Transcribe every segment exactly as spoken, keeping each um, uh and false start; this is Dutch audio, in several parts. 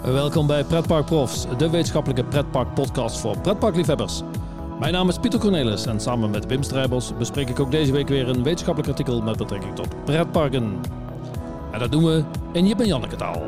Welkom bij Pretpark Profs, de wetenschappelijke pretparkpodcast voor pretparkliefhebbers. Mijn naam is Pieter Cornelis en samen met Wim Strijbos bespreek ik ook deze week weer een wetenschappelijk artikel met betrekking tot pretparken. En dat doen we in Jip en Janneke taal.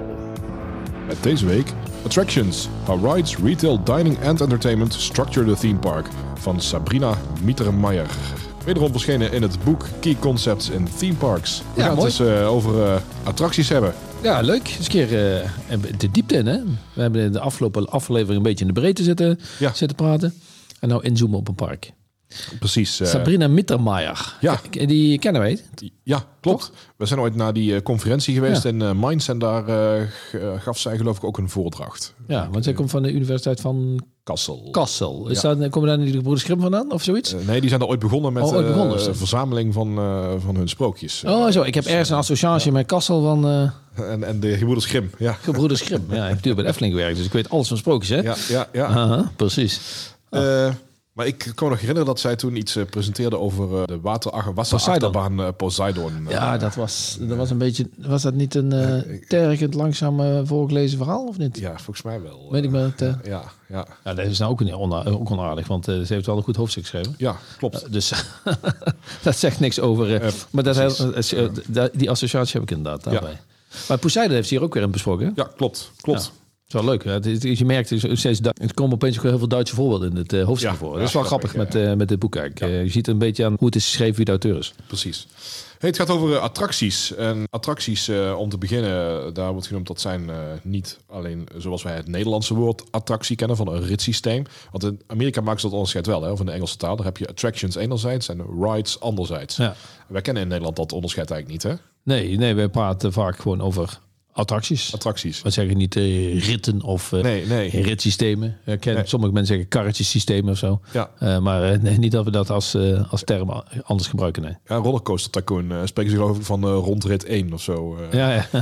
Met deze week Attractions, How Rides, Retail, Dining and Entertainment Structure the Theme Park van Sabrina Mittermeijer. Wederom verschenen in het boek Key Concepts in Theme Parks. We Ja, gaan mooi. het dus uh, over uh, attracties hebben. Ja, leuk. Eens een keer uh, de diepte in, hè? We hebben in de afgelopen aflevering een beetje in de breedte zitten, Ja. zitten praten. En nou inzoomen op een park. Precies. Uh, Sabrina Mittermeijer. Ja. Die kennen wij. Ja, klopt. Toch? We zijn ooit naar die uh, conferentie geweest Ja. in uh, Mainz en daar uh, g- uh, gaf zij geloof ik ook een voordracht. Ja, want zij komt van de Universiteit van Kassel. Kassel. Is Ja. dat, komen daar niet de broeders Grimm vandaan of zoiets? Uh, nee, die zijn er ooit begonnen met Oh, ooit begonnen, uh, is dat? een verzameling van, uh, van hun sprookjes. Oh, zo. Ik heb ergens een associatie met Kassel van uh, En, en de gebroeders Grimm, ja. gebroeders Grimm. Ja, ik heb natuurlijk bij de Efteling gewerkt, dus ik weet alles van sprookjes, hè? Ja, ja, ja. Aha, precies. Uh, maar ik kan me nog herinneren dat zij toen iets uh, presenteerde over uh, de water, wasseraachterbaan uh, Poseidon. Ja, dat was, dat was een beetje... Was dat niet een uh, tergend, langzaam uh, voorgelezen verhaal, of niet? Ja, volgens mij wel. Weet ik maar. Het, uh, Ja, ja. ja, dat is nou ook, een, ona, ook onaardig, want uh, ze heeft wel een goed hoofdstuk geschreven. Ja, klopt. Uh, dus dat zegt niks over... Uh, Uh, maar dat, precies. uh, uh, die associatie heb ik inderdaad daarbij. Ja. Maar Poseidon heeft ze hier ook weer in besproken, hè? Ja, klopt. Klopt. Ja. Het is wel leuk. Hè? Het is, je merkt, er, steeds, er komen opeens ook heel veel Duitse voorbeelden in het uh, hoofdstuk Ja, voor. ja, Dat is wel grappig, grappig ja. met, uh, met dit boek eigenlijk. Ja. Uh, je ziet een beetje aan hoe het is geschreven, wie de auteur is. Precies. Hey, het gaat over uh, attracties. En attracties, uh, om te beginnen, daar wordt genoemd dat zijn uh, niet alleen zoals wij het Nederlandse woord attractie kennen, van een ritssysteem. Want in Amerika maken ze dat onderscheid wel, hè, of in de Engelse taal. Daar heb je attractions enerzijds en rides anderzijds. Ja. Wij kennen in Nederland dat onderscheid eigenlijk niet, hè? Nee, nee, wij praten vaak gewoon over attracties. Attracties. We zeggen niet uh, ritten of uh, Nee, nee. ritssystemen. Uh, ken, Nee. Sommige mensen zeggen karretjesystemen of zo. Ja. Uh, maar uh, nee, niet dat we dat als, uh, als term anders gebruiken. Nee. Ja, Rollercoaster Tycoon uh, spreken ze geloof ik van uh, rondrit één of zo. Uh. Ja, ja.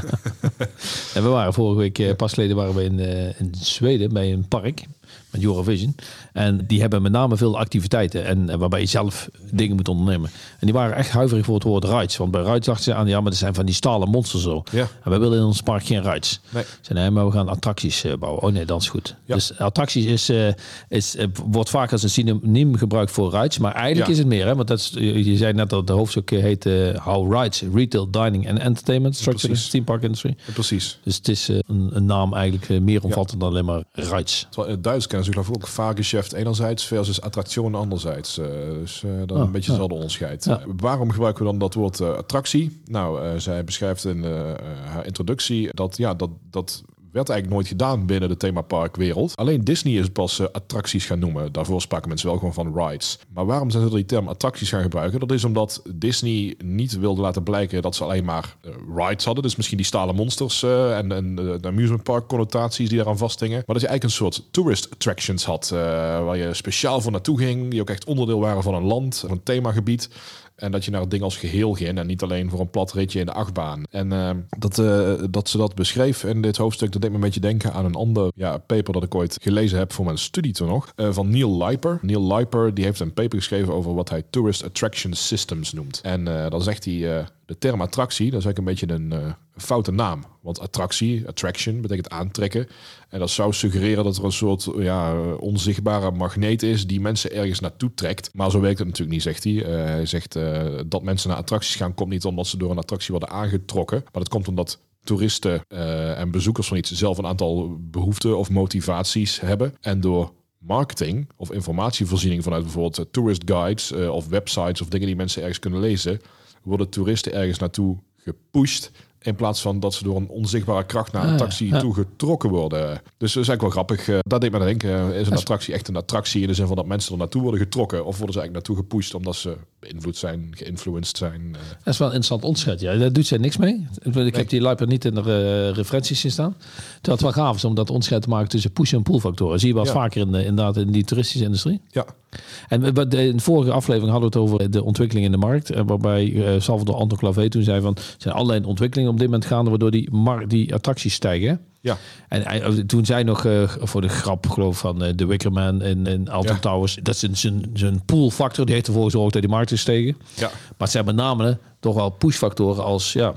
En we waren vorige week, uh, pas geleden waren we in, uh, in Zweden bij een park met Eurovision. En die hebben met name veel activiteiten en uh, waarbij je zelf dingen moet ondernemen. En die waren echt huiverig voor het woord rides. Want bij rides dachten ze aan, ja, maar dat zijn van die stalen monsters zo. Ja. En wij willen in ons park geen rides. Nee. Ze zeiden, nee, maar we gaan attracties uh, bouwen. Oh nee, dat is goed. Ja. Dus attracties is, uh, is, uh, wordt vaak als een synoniem gebruikt voor rides. Maar eigenlijk Ja. is het meer, hè? Want dat is, je, je zei net dat het hoofdstuk heet uh, How Rides, Retail, Dining and Entertainment Structure Precies. the Theme Park Industry. Ja, precies. Dus het is uh, een, een naam eigenlijk uh, meer omvattend dan alleen maar rides. Terwijl in het Duits kennen ze geloof ik ook Fahrgeschäft enerzijds versus attractie anderzijds. Uh, dus uh, dan Oh, een beetje ja. hetzelfde onderscheid. Ja. Uh, waarom gebruiken we dan dat woord uh, attractie? Nou, uh, zij beschrijft in uh, haar introductie dat ja, dat, dat werd eigenlijk nooit gedaan binnen de themaparkwereld. Alleen Disney is het pas uh, attracties gaan noemen. Daarvoor spraken mensen wel gewoon van rides. Maar waarom zijn ze die term attracties gaan gebruiken? Dat is omdat Disney niet wilde laten blijken dat ze alleen maar uh, rides hadden. Dus misschien die stalen monsters uh, en, en uh, de amusement park connotaties die daaraan vasthingen. Maar dat je eigenlijk een soort tourist attractions had. Uh, waar je speciaal voor naartoe ging. Die ook echt onderdeel waren van een land, van een themagebied. En dat je naar het ding als geheel ging en niet alleen voor een plat ritje in de achtbaan. En uh, dat, uh, dat ze dat beschreef in dit hoofdstuk, dat deed me een beetje denken aan een ander ja, paper dat ik ooit gelezen heb voor mijn studie toen nog. Uh, van Neil Leiper. Neil Leiper die heeft een paper geschreven over wat hij Tourist Attraction Systems noemt. En uh, dan zegt hij, uh, de term attractie, dat is eigenlijk een beetje een uh, foute naam. Want attractie, attraction, betekent aantrekken. En dat zou suggereren dat er een soort ja, onzichtbare magneet is die mensen ergens naartoe trekt. Maar zo werkt het natuurlijk niet, zegt hij. Uh, hij zegt uh, dat mensen naar attracties gaan komt niet omdat ze door een attractie worden aangetrokken. Maar dat komt omdat toeristen uh, en bezoekers van iets zelf een aantal behoeften of motivaties hebben. En door marketing of informatievoorziening vanuit bijvoorbeeld uh, tourist guides uh, of websites of dingen die mensen ergens kunnen lezen, worden toeristen ergens naartoe gepusht. In plaats van dat ze door een onzichtbare kracht naar een attractie Ah, ja. toe getrokken worden. Dus dat is eigenlijk wel grappig. Uh, dat deed me denken. Uh, is een attractie echt een attractie in de zin van dat mensen er naartoe worden getrokken? Of worden ze eigenlijk naartoe gepusht omdat ze beïnvloed zijn, geïnfluenced zijn? Uh. Dat is wel een interessant onderscheid. Ja. Daar doet zij niks mee. Ik nee. heb die Leiper niet in de uh, referenties zien staan. Terwijl het wel gaaf is om dat onderscheid te maken tussen push- en pull-factoren. Zie je wel eens Ja. vaker in, de, inderdaad in die toeristische industrie. Ja. En in de vorige aflevering hadden we het over de ontwikkeling in de markt. Waarbij uh, Salvador Anton Clavé toen zei van, er zijn allerlei ontwikkelingen op dit moment gaande waardoor die, mar- die attracties stijgen. Ja. En hij, toen zei nog uh, voor de grap geloof ik, van uh, The Wicker Man in, in Alton ja. Towers. Dat is zijn, zijn pull factor. Die heeft ervoor gezorgd dat die markt is gestegen. Ja. Maar het zijn met name toch wel push factoren als ja,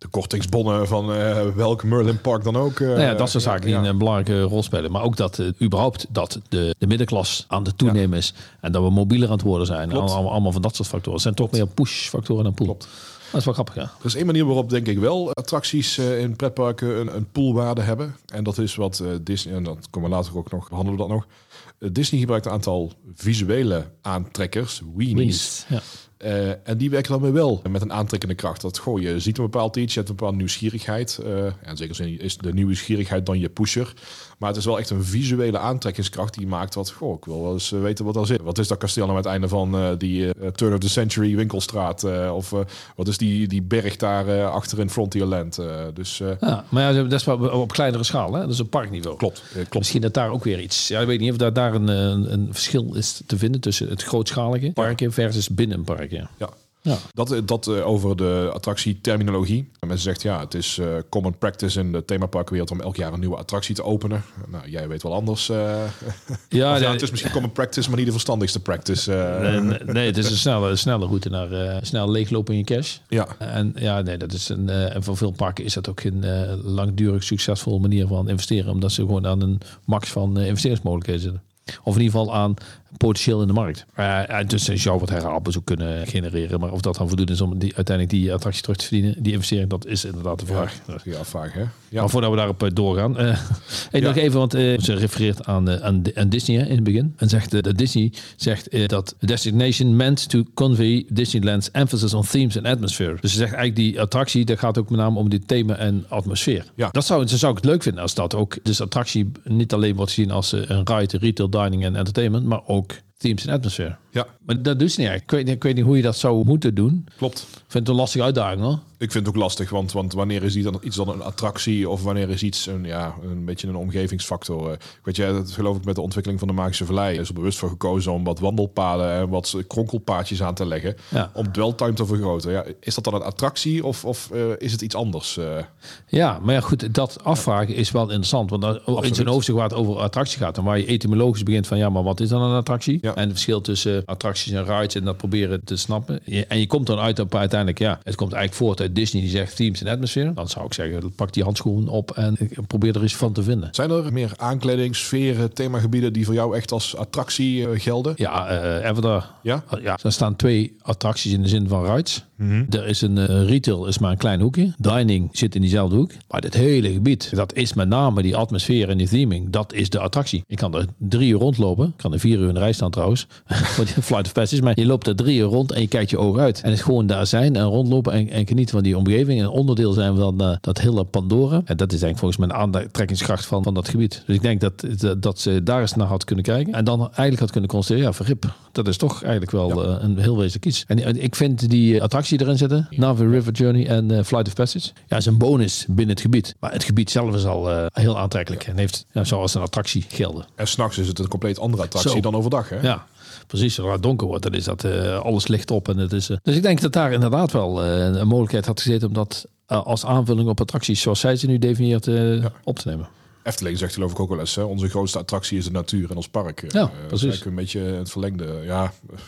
de kortingsbonnen van uh, welk Merlin Park dan ook. Uh, nou ja, dat soort zaken ja, die ja. een belangrijke rol spelen. Maar ook dat uh, überhaupt dat de, de middenklasse aan het toenemen ja. is. En dat we mobieler aan het worden zijn. Allemaal, allemaal van dat soort factoren. Het zijn toch meer push-factoren dan pull. Klopt. Dat is wel grappig, ja. Er is één manier waarop denk ik wel attracties uh, in pretparken een, een poolwaarde hebben. En dat is wat uh, Disney, en dat komen we later ook nog, behandelen we dat nog. Uh, Disney gebruikt een aantal visuele aantrekkers, weenies. Weenies, ja. Uh, en die werken dan weer wel met een aantrekkende kracht. Dat goh, je ziet een bepaald iets, je hebt een bepaalde nieuwsgierigheid. Uh, ja, in zekere zin is de nieuwsgierigheid dan je pusher. Maar het is wel echt een visuele aantrekkingskracht die maakt wat, goh, ik wil wel eens weten wat daar zit. Wat is dat kasteel nou aan het einde van uh, die uh, Turn of the Century winkelstraat? Uh, of uh, wat is die, die berg daar uh, achter in Frontierland? Uh, dus, uh, ja, maar ja, dat is wel op kleinere schaal, hè? Dat is op parkniveau. Klopt, uh, klopt. Misschien dat daar ook weer iets... Ja, ik weet niet of daar, daar een, een, een verschil is te vinden tussen het grootschalige parken versus binnen een park. Ja. Ja. Ja. Dat, dat uh, over de attractieterminologie. Men zegt ja, het is uh, common practice in de themaparkwereld om elk jaar een nieuwe attractie te openen. Nou, jij weet wel anders. Uh, ja, of, nee, ja, het is misschien common practice, maar niet de verstandigste practice. Uh. Nee, nee, nee, het is een snelle, een snelle route naar uh, snel leeglopen in je cash. Ja. En ja, nee, dat is een. Uh, en voor veel parken is dat ook een uh, langdurig succesvolle manier van investeren, omdat ze gewoon aan een max van uh, investeringsmogelijkheden zitten. Of in ieder geval aan potentieel in de markt. Uh, dus je zou wat herhaalbezoek kunnen genereren. Maar of dat dan voldoende is om die, uiteindelijk die attractie terug te verdienen, die investering, dat is inderdaad de vraag. Ja, ja vraag hè. Ja. Maar voordat we daarop uh, doorgaan. Uh, en ja. nog even, want uh, ze refereert aan, uh, aan, aan Disney hè, in het begin. En zegt uh, dat Disney zegt uh, dat destination meant to convey Disneyland's emphasis on themes and atmosphere. Dus ze zegt eigenlijk die attractie, dat gaat ook met name om dit thema en atmosfeer. Ja. Dat zou, zou ik het leuk vinden als dat ook, dus attractie niet alleen wordt gezien als uh, een ride, retail, dining en entertainment, maar ook themes en atmosfeer. Ja. Maar dat doet ze niet eigenlijk. Ik weet, niet, ik weet niet hoe je dat zou moeten doen. Klopt. Ik vind het een lastige uitdaging hoor. Ik vind het ook lastig, want, want wanneer is die dan iets dan een attractie of wanneer is iets een, ja, een beetje een omgevingsfactor? Uh, weet je, dat geloof ik met de ontwikkeling van de Magische Vallei is er bewust voor gekozen om wat wandelpaden en wat kronkelpaadjes aan te leggen ja. om dweltime te vergroten. Ja, is dat dan een attractie of, of uh, is het iets anders? Uh? Ja, maar ja goed, dat afvragen is wel interessant, want als in zo'n hoofdstuk waar het over attractie gaat en waar je etymologisch begint van ja, maar wat is dan een attractie? Ja. En het verschil tussen attracties en rides en dat proberen te snappen. En je komt dan uit op uiteindelijk, ja, het komt eigenlijk voort uit Disney die zegt themes en atmosfeer. Dan zou ik zeggen, pak die handschoen op en probeer er eens van te vinden. Zijn er meer aankleding, sferen, themagebieden die voor jou echt als attractie uh, gelden? Ja, uh, Avatar. Ja? ja? Er staan twee attracties in de zin van rides. Mm-hmm. Er is een uh, retail, is maar een klein hoekje. Dining zit in diezelfde hoek. Maar dit hele gebied, dat is met name die atmosfeer en die theming. Dat is de attractie. Ik kan er drie uur rondlopen. Ik kan er vier uur in de rij staan trouwens. Voor die Flight of Passage. Maar je loopt er drie uur rond en je kijkt je ogen uit. En het is gewoon daar zijn en rondlopen en, en genieten van die omgeving. En onderdeel zijn van uh, dat hele Pandora. En dat is eigenlijk volgens mij een aantrekkingskracht van, van dat gebied. Dus ik denk dat, dat, dat ze daar eens naar had kunnen kijken. En dan eigenlijk had kunnen constateren, ja, verrip. Dat is toch eigenlijk wel ja. uh, een heel wezenlijk iets. En, en ik vind die attractie erin zitten, Na'vi River Journey en uh, Flight of Passage, ja, is een bonus binnen het gebied. Maar het gebied zelf is al uh, heel aantrekkelijk en heeft ja, zoals een attractie gelden. En s'nachts is het een compleet andere attractie Zo. dan overdag, hè? Ja. Precies, zodra het donker wordt, dan is dat uh, alles licht op. En het is, uh... Dus ik denk dat daar inderdaad wel uh, een mogelijkheid had gezeten om dat uh, als aanvulling op attracties zoals zij ze nu definieert uh, ja. op te nemen. Efteling zegt geloof ik ook wel eens, hè? Onze grootste attractie is de natuur en ons park. Ja, uh, precies. Dat is een beetje het verlengde. Ja,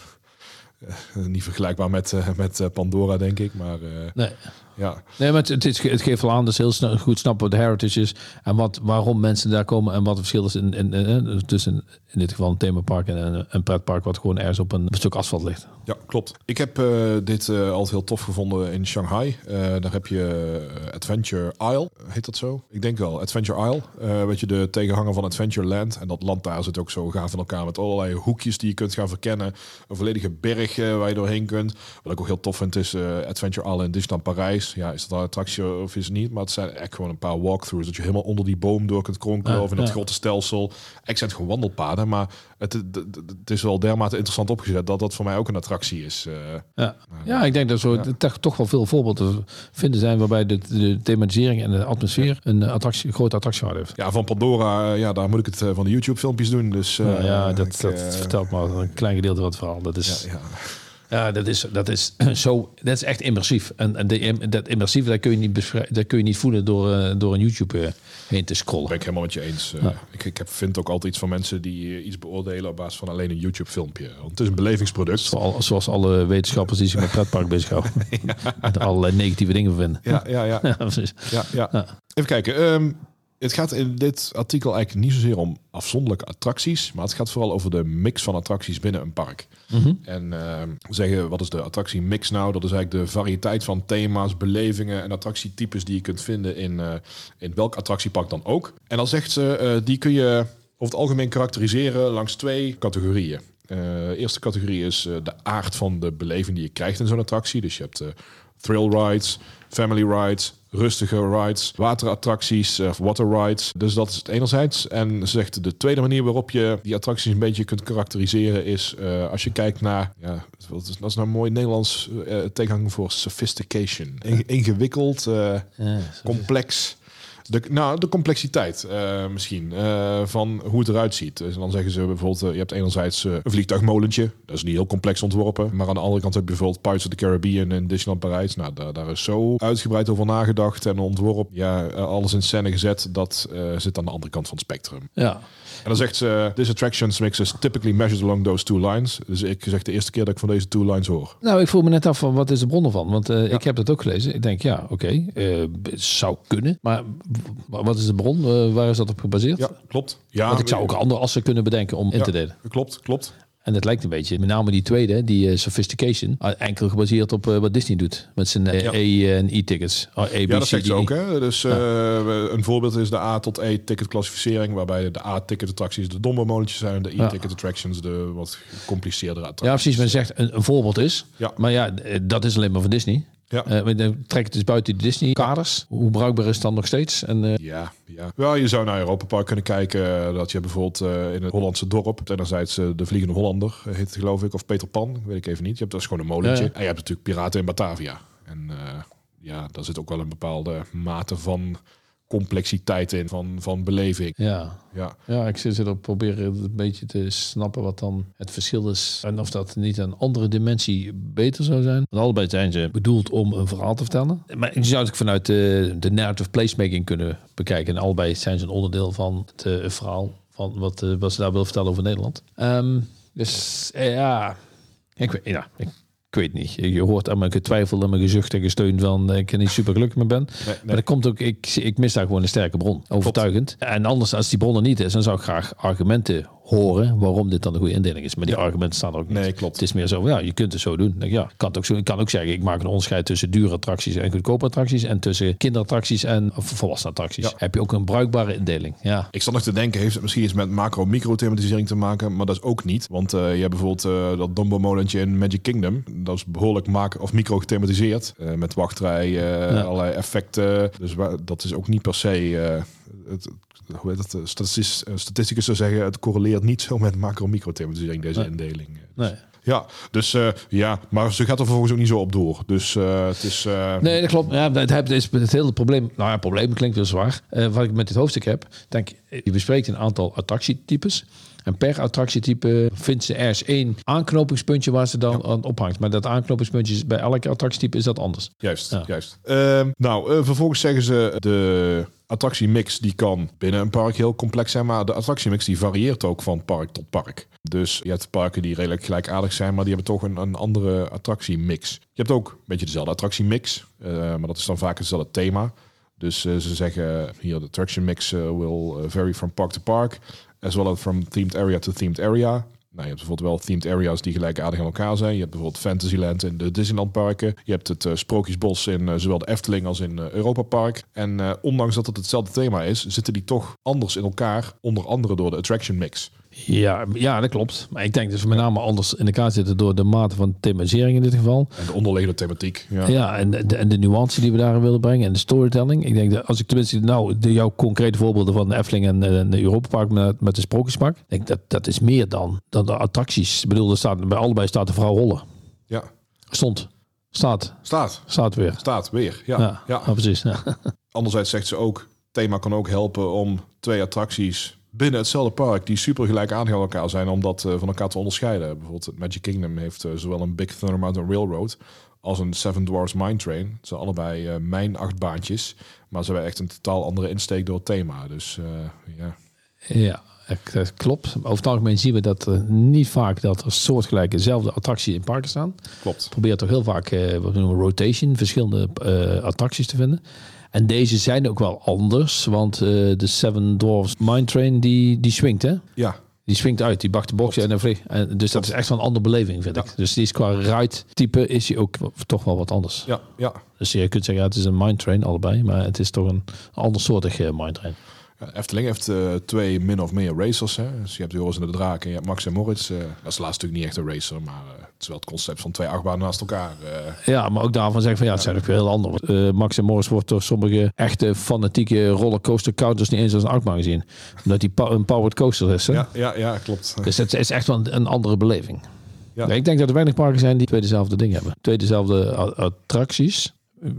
uh, niet vergelijkbaar met, uh, met Pandora, denk ik. Maar uh, nee. Ja. Nee, maar het, het, is, het geeft wel aan dat ze heel snel, goed snappen wat de heritage is en wat, waarom mensen daar komen en wat het verschil is in, in, in, tussen in dit geval een themapark en een, een pretpark wat gewoon ergens op een stuk asfalt ligt. Ja, klopt. Ik heb uh, dit uh, altijd heel tof gevonden in Shanghai. Uh, daar heb je uh, Adventure Isle, heet dat zo? Ik denk wel, Adventure Isle. Uh, weet je, de tegenhanger van Adventureland. En dat land daar zit ook zo gaaf in elkaar met allerlei hoekjes die je kunt gaan verkennen. Een volledige berg uh, waar je doorheen kunt. Wat ik ook heel tof vind is uh, Adventure Isle in Disneyland Parijs. Ja, is dat een attractie of is het niet? Maar het zijn echt gewoon een paar walkthroughs. Dat je helemaal onder die boom door kunt kronkelen. Ja, of in dat ja. grote stelsel. Ik zijn het gewoon wandelpaden. Maar het, het, het is wel dermate interessant opgezet dat dat voor mij ook een attractie is. Uh, ja. ja, ik denk dat zo ja. toch wel veel voorbeelden vinden zijn waarbij de, de thematisering en de atmosfeeer ja. een, attractie, een grote attractiewaarde heeft. Ja, van Pandora, ja, daar moet ik het van de YouTube filmpjes doen. Dus, uh, ja, ja, dat, ik, dat uh, vertelt maar een klein gedeelte van het verhaal. Dat is... Ja, ja. Ja, dat is, dat is zo, dat is echt immersief. En, en de, dat immersieve, dat kun je niet, beschrijven, dat kun je niet voelen door, uh, door een YouTube uh, heen te scrollen. Ben ik helemaal met je eens. Uh, ja. Ik, ik heb, vind ook altijd iets van mensen die uh, iets beoordelen op basis van alleen een YouTube filmpje. Want het is een belevingsproduct. Zoals, zoals alle wetenschappers die zich met pretpark bezighouden. ja. En er allerlei negatieve dingen vinden. Ja, ja, ja. ja, ja, ja. ja. Even kijken. Um, Het gaat in dit artikel eigenlijk niet zozeer om afzonderlijke attracties, maar het gaat vooral over de mix van attracties binnen een park. Mm-hmm. En uh, zeggen, wat is de attractiemix nou? Dat is eigenlijk de variëteit van thema's, belevingen en attractietypes die je kunt vinden in, uh, in welk attractiepark dan ook. En dan zegt ze, uh, die kun je over het algemeen karakteriseren langs twee categorieën. Uh, de eerste categorie is uh, de aard van de beleving die je krijgt in zo'n attractie. Dus je hebt uh, thrill rides, family rides, rustige rides, waterattracties, uh, water rides. Dus dat is het enerzijds. En ze zegt de tweede manier waarop je die attracties een beetje kunt karakteriseren is uh, als je kijkt naar, ja, dat is, dat is nou een mooi Nederlands uh, tegenhanger voor sophistication. In, ingewikkeld, uh, ja, complex. De, nou, de complexiteit uh, misschien uh, van hoe het eruit ziet. Dus dan zeggen ze bijvoorbeeld, uh, je hebt enerzijds uh, een vliegtuigmolentje. Dat is niet heel complex ontworpen. Maar aan de andere kant heb je bijvoorbeeld Pirates of the Caribbean in Disneyland Parijs. Nou, daar, daar is zo uitgebreid over nagedacht en ontworpen. Ja, alles in scène gezet. Dat uh, zit aan de andere kant van het spectrum. Ja. En dan zegt ze, this attractions mix is typically measured along those two lines. Dus ik zeg de eerste keer dat ik van deze two lines hoor. Nou, ik voel me net af van, wat is de bron ervan? Want uh, ja. ik heb dat ook gelezen. Ik denk, ja, oké, okay, uh, het zou kunnen. Maar wat is de bron? Uh, waar is dat op gebaseerd? Ja, klopt. Ja, Want ik zou ook andere assen kunnen bedenken om ja, in te delen. Klopt, klopt. En het lijkt een beetje, met name die tweede, die uh, sophistication, enkel gebaseerd op uh, wat Disney doet. Met zijn uh, ja. E- en E-tickets. Uh, A, B, ja, dat zegt ze ook. Hè? Dus uh, ja. een voorbeeld is de A tot E-ticket klassificering, waarbij de A-ticket attracties de domme molentjes zijn, de E-ticket ja. attractions de wat compliceerdere attracties. Ja, precies. Men zegt een, een voorbeeld is. Ja. Maar ja, dat is alleen maar van Disney. Ja. Uh, dan trek het dus buiten de Disney-kaders. Hoe bruikbaar is het dan nog steeds? En, uh... ja, ja. Wel, je zou naar Europa Park kunnen kijken. Dat je bijvoorbeeld uh, in het Hollandse dorp, enerzijds uh, de Vliegende Hollander heet het geloof ik, of Peter Pan, weet ik even niet. Je hebt dat is gewoon een molentje. Ja, ja. En je hebt natuurlijk Piraten in Batavia. En uh, ja, daar zit ook wel een bepaalde mate van complexiteit in, van, van beleving. Ja. Ja. ja, ik zit erop proberen een beetje te snappen wat dan het verschil is. En of dat niet een andere dimensie beter zou zijn. Want allebei zijn ze bedoeld om een verhaal te vertellen. Maar je zou het vanuit de, de narrative placemaking kunnen bekijken. En allebei zijn ze een onderdeel van het uh, verhaal van wat, uh, wat ze daar wil vertellen over Nederland. Um, dus uh, ja, ik weet ja, ik, Ik weet niet. Je hoort aan mijn getwijfel en mijn gezucht en gesteun van ik er niet super gelukkig mee ben. Nee, nee. Maar dat komt ook, ik, ik mis daar gewoon een sterke bron. Overtuigend. Klopt. En anders, als die bron er niet is, dan zou ik graag argumenten horen waarom dit dan een goede indeling is. Maar die ja. argumenten staan er ook niet. Nee, klopt. Het is meer zo, ja, je kunt het zo doen. Denk, ja, ik kan het ook zo. Ik kan ook zeggen, ik maak een onderscheid tussen dure attracties en goedkope attracties en tussen kinderattracties en volwassen attracties. Ja. Heb je ook een bruikbare indeling. Ja. Ik zat nog te denken, heeft het misschien iets met macro-micro-thematisering te maken, maar dat is ook niet. Want uh, je hebt bijvoorbeeld uh, dat Dumbo-molentje in Magic Kingdom. Dat is behoorlijk macro- of micro gethematiseerd. Uh, met wachtrij, uh, ja. allerlei effecten. Dus waar, dat is ook niet per se... Uh, het, hoe heet het? Statisticus, statisticus zou zeggen, het correleert niet zo met macro-micro-thematisering, deze nee. indeling. Dus, nee. Ja, dus uh, ja, maar ze gaat er vervolgens ook niet zo op door. Dus uh, het is... Uh... Nee, dat klopt. Ja, het is het hele probleem... Nou ja, probleem klinkt wel zwaar. Uh, wat ik met dit hoofdstuk heb, denk je bespreekt een aantal attractietypes. En per attractietype vindt ze ergens één aanknopingspuntje waar ze dan ja. aan ophangt. Maar dat aanknopingspuntje is bij elke attractietype is dat anders. Juist, ja. juist. Uh, nou, uh, vervolgens zeggen ze de attractiemix die kan binnen een park heel complex zijn. Maar de attractiemix die varieert ook van park tot park. Dus je hebt parken die redelijk gelijkaardig zijn, maar die hebben toch een, een andere attractiemix. Je hebt ook een beetje dezelfde attractiemix, uh, maar dat is dan vaak hetzelfde thema. Dus uh, ze zeggen hier de attraction mix uh, will uh, vary from park to park, as well as from themed area to themed area. Nou, je hebt bijvoorbeeld wel themed areas die gelijkaardig aan elkaar zijn. Je hebt bijvoorbeeld Fantasyland in de Disneyland parken. Je hebt het uh, Sprookjesbos in uh, zowel de Efteling als in uh, Europa Park. En uh, ondanks dat het hetzelfde thema is, zitten die toch anders in elkaar, onder andere door de attraction mix. Ja, ja, dat klopt. Maar ik denk dat ze met name anders in elkaar zitten door de mate van thematisering in dit geval. En de onderliggende thematiek. Ja, ja en, de, en de nuance die we daarin willen brengen en de storytelling. Ik denk dat als ik tenminste nou de, jouw concrete voorbeelden van de Efteling en de, de Europa Park met, met de Sprookjespark. denk dat dat is meer dan, dan de attracties. Ik bedoel, er staat, bij allebei staat de vrouw Holle. Ja. Stond. Staat. Staat. Staat weer. Staat weer, ja. Ja, ja. ja precies. Ja. Anderzijds zegt ze ook, thema kan ook helpen om twee attracties binnen hetzelfde park die super gelijkaardig aan elkaar zijn om dat uh, van elkaar te onderscheiden. Bijvoorbeeld het Magic Kingdom heeft uh, zowel een Big Thunder Mountain Railroad als een Seven Dwarfs Mine Train. Het zijn allebei uh, mijn achtbaantjes, maar ze hebben echt een totaal andere insteek door het thema. Dus uh, ja. Ja, dat klopt. Over het algemeen zien we dat uh, niet vaak dat er soortgelijke dezelfde attracties in parken staan. Klopt. Probeer toch heel vaak uh, wat we noemen rotation, verschillende uh, attracties te vinden. En deze zijn ook wel anders, want uh, de Seven Dwarfs Mine Train die, die swingt, hè? Ja. Die swingt uit, die bakt de box en dan vliegt. En dus dat is echt wel een andere beleving, vind ja. ik. Dus die is qua ride type is die ook toch wel wat anders. Ja, ja. Dus je kunt zeggen, ja, het is een mine train allebei, maar het is toch een andersoortig uh, mine train. Ja, Efteling heeft uh, twee min of meer racers. Hè? Dus je hebt Joris en de Draak en je hebt Max en Moritz. Uh, dat is laatst natuurlijk niet echt een racer, maar uh, het is wel het concept van twee achtbanen naast elkaar. Uh. Ja, maar ook daarvan zeggen van ja, het zijn ook weer heel anders. Uh, Max en Moritz wordt door sommige echte fanatieke rollercoaster counters niet eens als een achtbaan gezien. Omdat die pa- een powered coaster is. Hè? Ja, ja, ja, klopt. Dus het is echt wel een, een andere beleving. Ja. Ja, ik denk dat er weinig parken zijn die twee dezelfde dingen hebben. Twee dezelfde a- attracties.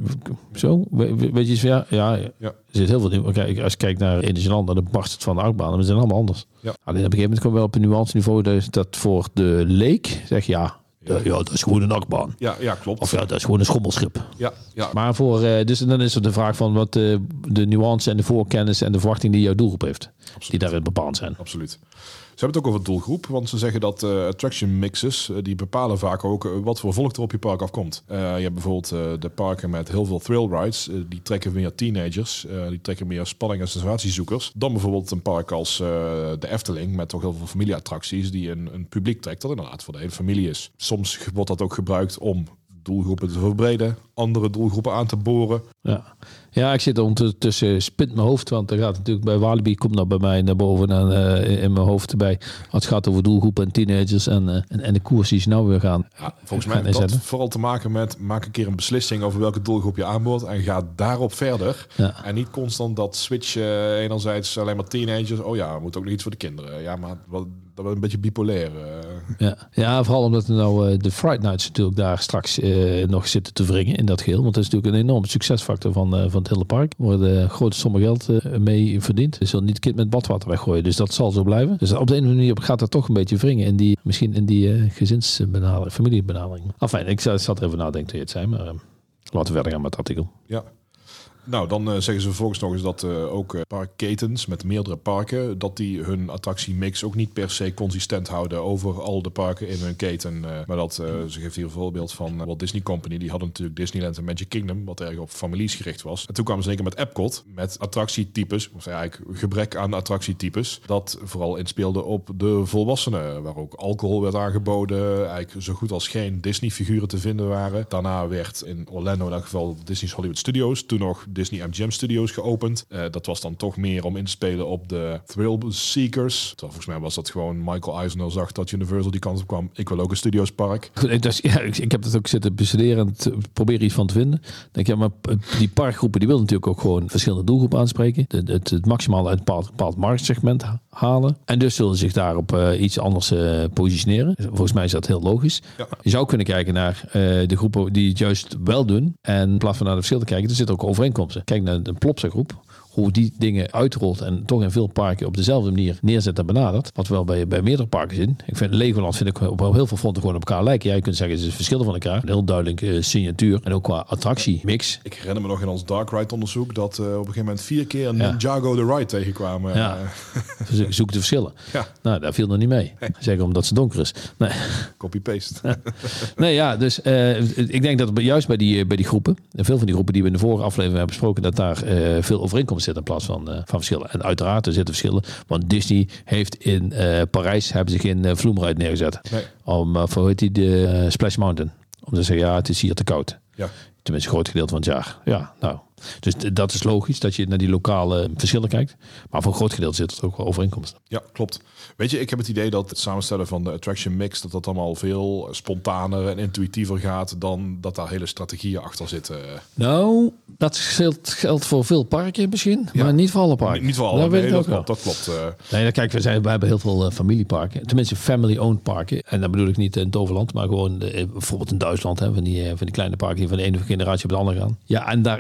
Zo, weet je iets van ja, ja, ja. Er zit heel veel in. Kijk, als je kijkt naar Disneyland, dan barst het van de achtbaan. Maar ze zijn allemaal anders. Ja. Alleen op een gegeven moment komen we wel op een nuance niveau dat, dat voor de leek zeg je ja, ja, ja, dat is gewoon een achtbaan. Ja, ja, klopt. Of ja, dat is gewoon een schommelschip. Ja, ja. Maar voor, uh, dus dan is er de vraag van wat uh, de nuance en de voorkennis en de verwachting die jouw doelgroep heeft. Absoluut. Die daarin bepaald zijn. Absoluut. Ze hebben het ook over doelgroep, want ze zeggen dat uh, attraction mixes, uh, die bepalen vaak ook uh, wat voor volk er op je park afkomt. Uh, je hebt bijvoorbeeld uh, de parken met heel veel thrill rides, uh, die trekken meer teenagers, uh, die trekken meer spanning en sensatiezoekers. Dan bijvoorbeeld een park als uh, de Efteling, met toch heel veel familieattracties, die een, een publiek trekt dat inderdaad voor de hele familie is. Soms wordt dat ook gebruikt om doelgroepen te verbreden, andere doelgroepen aan te boren. Ja, ja ik zit ondertussen spint mijn hoofd, want er gaat natuurlijk bij Walibi komt dat bij mij naar boven en uh, in mijn hoofd erbij. Het gaat over doelgroepen en teenagers en, uh, en, en de koers die ze nou weer gaan. Ja, volgens mij heeft dat vooral te maken met maak een keer een beslissing over welke doelgroep je aanboort en ga daarop verder. Ja. En niet constant dat switchen uh, enerzijds alleen maar teenagers. Oh ja, moet ook nog iets voor de kinderen. Ja, maar wat, dat wordt een beetje bipolair. Uh. Ja. ja, vooral omdat er nou uh, de Fright Nights natuurlijk daar straks uh, nog zitten te wringen in dat geheel. Want dat is natuurlijk een enorme succesfactor van, uh, van het hele park. Er worden grote sommen geld uh, mee verdiend. Je zult niet het kind met badwater weggooien. Dus dat zal zo blijven. Dus op de een of andere manier gaat dat toch een beetje wringen in die, misschien in die uh, gezinsbenadering, familiebenadering. Enfin, ik zat er even nadenken toen je het zei, maar uh, laten we verder gaan met het artikel. Ja. Nou, dan uh, zeggen ze vervolgens nog eens dat uh, ook uh, parkketens met meerdere parken, dat die hun attractiemix ook niet per se consistent houden over al de parken in hun keten. Uh, maar dat, uh, ze geeft hier een voorbeeld van uh, Walt Disney Company. Die hadden natuurlijk Disneyland en Magic Kingdom, wat erg op families gericht was. En toen kwamen ze zeker met Epcot, met attractietypes, of eigenlijk gebrek aan attractietypes, dat vooral inspeelde op de volwassenen, waar ook alcohol werd aangeboden, eigenlijk zo goed als geen Disney-figuren te vinden waren. Daarna werd in Orlando in elk geval Disney's Hollywood Studios, toen nog Disney M G M Studios geopend. Uh, dat was dan toch meer om in te spelen op de thrill seekers. Terwijl volgens mij was dat gewoon Michael Eisner zag dat Universal die kant op kwam. Ik wil ook een Studios park. Goed, dus, ja, ik, ik heb dat ook zitten bestuderen en proberen iets van te vinden. Denk ja, maar die parkgroepen die willen natuurlijk ook gewoon verschillende doelgroepen aanspreken. Het, het, het maximaal uit een bepaald, bepaald marktsegment halen. En dus zullen ze zich daarop uh, iets anders uh, positioneren. Volgens mij is dat heel logisch. Ja. Je zou kunnen kijken naar uh, de groepen die het juist wel doen. En in plaats van naar de verschillen te kijken, er zitten ook overeenkomsten. Kijk naar de Plopsa groep. Hoe die dingen uitrolt en toch in veel parken op dezelfde manier neerzet en benadert. Wat wel bij, bij meerdere parken zin. Ik vind Legoland vind ik op heel veel fronten gewoon op elkaar lijken. Jij kunt zeggen, ze verschillen van elkaar. Een heel duidelijk uh, signatuur. En ook qua attractiemix. Ik herinner me nog in ons Dark Ride onderzoek dat uh, op een gegeven moment vier keer een ja. Ninjago the Ride tegenkwamen. Ja. Zoek de verschillen. Ja. Nou, daar viel er niet mee. Nee. Zeker omdat ze donker is. Nee. Copy-paste. Nee, ja, dus uh, ik denk dat juist bij die, bij die groepen, en veel van die groepen die we in de vorige aflevering hebben besproken, dat daar uh, veel overeenkomsten zit in plaats van, uh, van verschillen. En uiteraard, er zitten verschillen. Want Disney heeft in uh, Parijs hebben zich geen uh, vloemride neergezet. Nee. Om, uh, voor hoe heet die, de uh, Splash Mountain. Om te zeggen, ja, het is hier te koud. Ja. Tenminste, een groot gedeelte van het jaar. Ja, nou. Dus dat is logisch, dat je naar die lokale verschillen kijkt. Maar voor een groot gedeelte zit er ook wel overeenkomsten. Ja, klopt. Weet je, ik heb het idee dat het samenstellen van de attraction mix, dat dat allemaal veel spontaner en intuïtiever gaat dan dat daar hele strategieën achter zitten. Nou, dat geldt voor veel parken misschien, ja. maar niet voor alle parken. Niet voor alle, dat, nee, weet dat, ook klopt, dat klopt. Uh. Nee, dan kijk, we, zijn, we hebben heel veel uh, familieparken. Tenminste, family-owned parken. En dan bedoel ik niet in het overland, maar gewoon uh, bijvoorbeeld in Duitsland. Hè, van, die, uh, van die kleine parken die van de ene generatie op de andere gaan. Ja, en daar is het uh,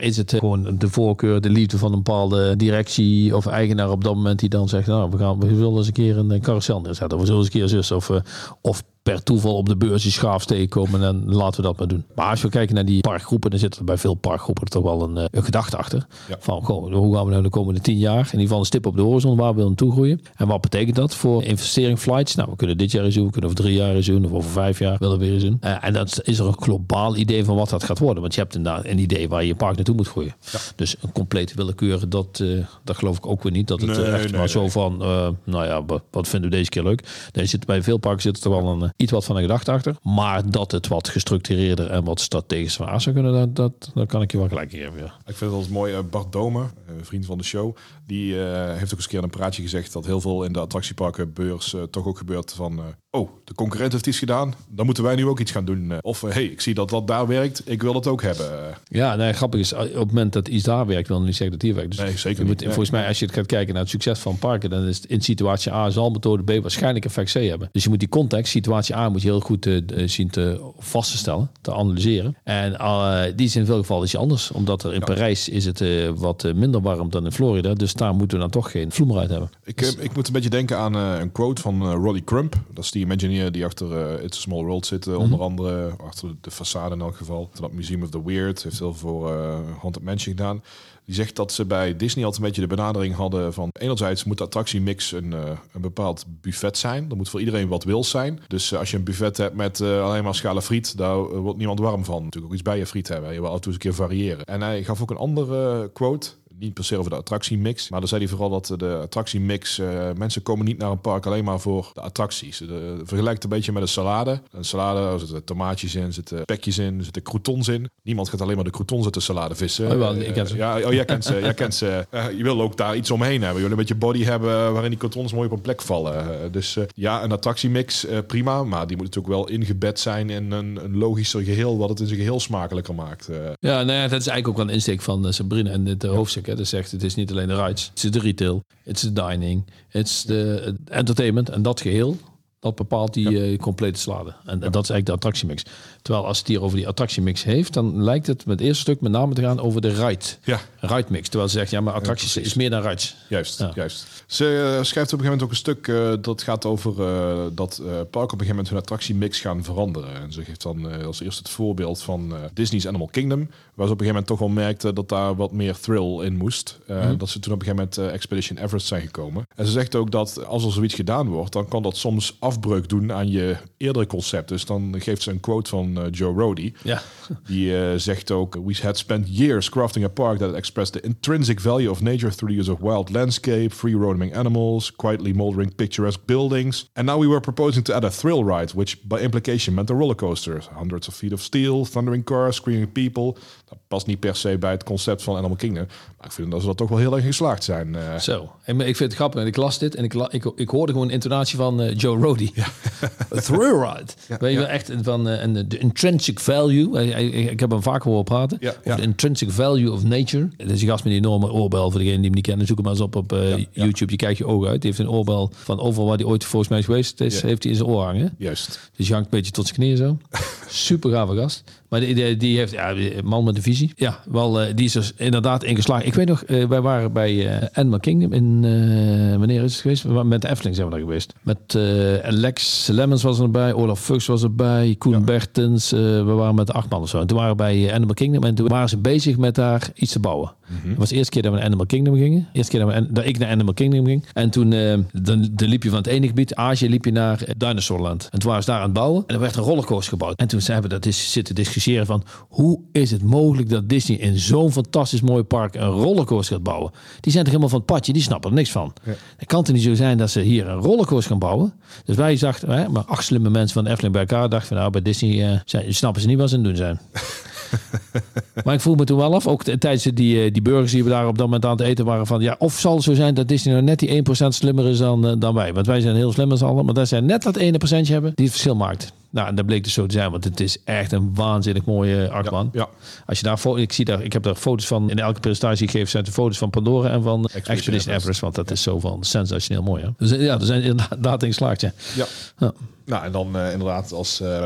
gewoon de voorkeur, de liefde van een bepaalde directie of eigenaar op dat moment die dan zegt, nou, we gaan, we zullen eens een keer een carousel neerzetten. Of we zullen eens een keer zus of, uh, of per toeval op de beurs die schaafsteek komen en laten we dat maar doen. Maar als we kijken naar die parkgroepen, dan zit er bij veel parkgroepen toch wel een, een gedachte achter. Ja. Van, goh, hoe gaan we nou de komende tien jaar? In ieder geval een stip op de horizon, waar we willen naartoe groeien. En wat betekent dat voor investering flights? Nou, we kunnen dit jaar eens doen, we kunnen over drie jaar eens doen, of over vijf jaar willen we weer eens doen. Uh, en dat is er een globaal idee van wat dat gaat worden. Want je hebt inderdaad een idee waar je je park naartoe moet groeien. Ja. Dus een complete willekeur, dat, uh, dat geloof ik ook weer niet. Dat het nee, echt nee, maar nee. zo van, uh, nou ja, wat vinden we deze keer leuk? Nee, zit, bij veel parken zit er toch wel een, uh, iets wat van een gedachte achter. Maar dat het wat gestructureerder en wat strategisch aan zou kunnen, dat, dat, dat kan ik je wel gelijk geven. Ja. Ik vind het wel mooi. Uh, Bart Domer, een vriend van de show, die uh, heeft ook eens een keer een praatje gezegd dat heel veel in de attractieparkenbeurs uh, toch ook gebeurt van, uh, oh, de concurrent heeft iets gedaan, dan moeten wij nu ook iets gaan doen. Uh, of, uh, hey, ik zie dat dat daar werkt, ik wil dat ook hebben. Ja, nee, grappig is, op het moment dat iets daar werkt, wil niet zeggen dat hier werkt. Dus nee, zeker je moet, niet. Volgens nee. mij, als je het gaat kijken naar het succes van parken, dan is het in situatie A zal methode B waarschijnlijk effect C hebben. Dus je moet die context, situatie A, moet je heel goed uh, zien te vast te stellen, te analyseren. En uh, die is in veel gevallen is anders, omdat er in ja. Parijs is het uh, wat uh, minder warm dan in Florida, dus daar moeten we dan toch geen vloem uit hebben. Ik, dus, ik moet een beetje denken aan uh, een quote van uh, Roddy Crump. Dat is die Imagineer die achter uh, It's a Small World zit, uh, mm-hmm. onder andere achter de façade in elk geval. Dat Museum of the Weird heeft heel veel voor uh, Haunted Mansion gedaan. Die zegt dat ze bij Disney altijd een beetje de benadering hadden van, enerzijds moet de attractiemix een, uh, een bepaald buffet zijn. Er moet voor iedereen wat wils zijn. Dus uh, als je een buffet hebt met uh, alleen maar schalen friet, daar uh, wordt niemand warm van. Natuurlijk ook iets bij je friet hebben. Je wil af en toe eens een keer variëren. En hij gaf ook een andere uh, quote. Niet per se over de attractiemix, maar dan zei hij vooral dat de attractiemix, uh, mensen komen niet naar een park alleen maar voor de attracties. De, vergelijkt een beetje met een salade. Een salade, er zitten tomaatjes in, er zitten spekjes in, er zitten croutons in. Niemand gaat alleen maar de croutons uit de salade vissen. Oh, wel, ik ken ze. Uh, ja, oh, jij kent ze. jij kent ze. Uh, je wil ook daar iets omheen hebben. Je wil een beetje body hebben waarin die croutons mooi op een plek vallen. Uh, dus uh, ja, een attractiemix, uh, prima, maar die moet natuurlijk wel ingebed zijn in een, een logischer geheel, wat het in zijn geheel smakelijker maakt. Uh. Ja, nou ja, dat is eigenlijk ook wel een insteek van uh, Sabrina en het uh, hoofdstuk. Hè. Dat zegt, het is niet alleen de rides, het is de retail, het is de dining, het is de entertainment en dat geheel, dat bepaalt die ja. uh, complete salade. En, ja. en dat is eigenlijk de attractiemix. Terwijl als het hier over die attractiemix heeft, dan lijkt het met het eerste stuk met name te gaan over de ride. Ja. Ride mix. Terwijl ze zegt, ja, maar attracties ja, is meer dan rides. Juist, ja. juist. Ze uh, schrijft op een gegeven moment ook een stuk uh, dat gaat over uh, dat uh, parken op een gegeven moment hun attractiemix gaan veranderen. En ze geeft dan uh, als eerste het voorbeeld van uh, Disney's Animal Kingdom, waar ze op een gegeven moment toch wel merkte dat daar wat meer thrill in moest. Uh, mm-hmm. Dat ze toen op een gegeven moment uh, Expedition Everest zijn gekomen. En ze zegt ook dat als er zoiets gedaan wordt, dan kan dat soms afbreuk doen aan je eerdere concept. Dus dan geeft ze een quote van uh, Joe Rohde. Ja. Die uh, zegt ook, we had spent years crafting a park that expressed the intrinsic value of nature through the use of wild landscape, free roaming animals, quietly moldering picturesque buildings. And now we were proposing to add a thrill ride, which by implication meant a roller coaster. Hundreds of feet of steel, thundering cars, screaming people. Dat past niet per se bij het concept van Animal Kingdom. Maar ik vind dat ze dat toch wel heel erg geslaagd zijn. Uh. Zo. En ik vind het grappig. En ik las dit en ik, la, ik, ik hoorde gewoon een intonatie van uh, Joe Rohde. Ja. A thrill ride. Ja, Weet je wel, ja. echt van uh, de intrinsic value. Ik, ik, ik heb hem vaak horen praten. Ja, ja. De intrinsic value of nature. Dat is een gast met een enorme oorbel. Voor degene die hem niet kennen, zoek hem maar eens op op uh, ja, YouTube. Ja. Je kijkt je ogen uit. Die heeft een oorbel van overal waar hij ooit volgens mij is geweest is, ja. heeft hij in zijn oor hangen. Juist. Dus je hangt een beetje tot zijn knieën zo. Super gave gast. Maar die, die, die heeft, ja, een man met een visie. Ja, wel, uh, die is dus inderdaad ingeslagen. Ik weet nog, uh, wij waren bij uh, Animal Kingdom in, uh, wanneer is het geweest? Met de Efteling zijn we daar geweest. Met uh, Lex Lemmens was erbij, Olaf Fuchs was erbij, Koen ja. Bertens. Uh, we waren met acht man of zo. En toen waren we bij Animal Kingdom en toen waren ze bezig met daar iets te bouwen. Mm-hmm. Het was de eerste keer dat we naar Animal Kingdom gingen. De eerste keer dat, we, dat ik naar Animal Kingdom ging. En toen uh, dan, dan liep je van het ene gebied, Azië, liep je naar Dinosaurland. En toen waren ze daar aan het bouwen. En er werd een rollercoaster gebouwd. En toen zijn we dat is, zitten discussiëren van, hoe is het mogelijk dat Disney in zo'n fantastisch mooi park een rollercoaster gaat bouwen? Die zijn toch helemaal van het padje, die snappen er niks van. Ja. Het kan toch niet zo zijn dat ze hier een rollercoaster gaan bouwen? Dus wij dachten, hè, maar acht slimme mensen van de Efteling bij elkaar dachten van, nou, bij Disney uh, zijn, snappen ze niet wat ze aan het doen zijn. Maar ik vroeg me toen wel af, ook tijdens die, die burgers die we daar op dat moment aan het eten waren, van ja, of zal het zo zijn dat Disney nou net die één procent slimmer is dan, dan wij? Want wij zijn heel slim met z'n allen, maar dat zij net dat ene procentje hebben die het verschil maakt. Nou, en dat bleek dus zo te zijn, want het is echt een waanzinnig mooie achtbaan. Ja, ja. Als je daar, ik zie daar, ik heb daar foto's van, in elke presentatie die ik geef, zijn de foto's van Pandora en van Expedition, Expedition Everest, want dat ja. is zo van sensationeel mooi. Hè? Dus ja, er zijn inderdaad in geslaagd, ja. Ja. ja. Nou, en dan uh, inderdaad als uh,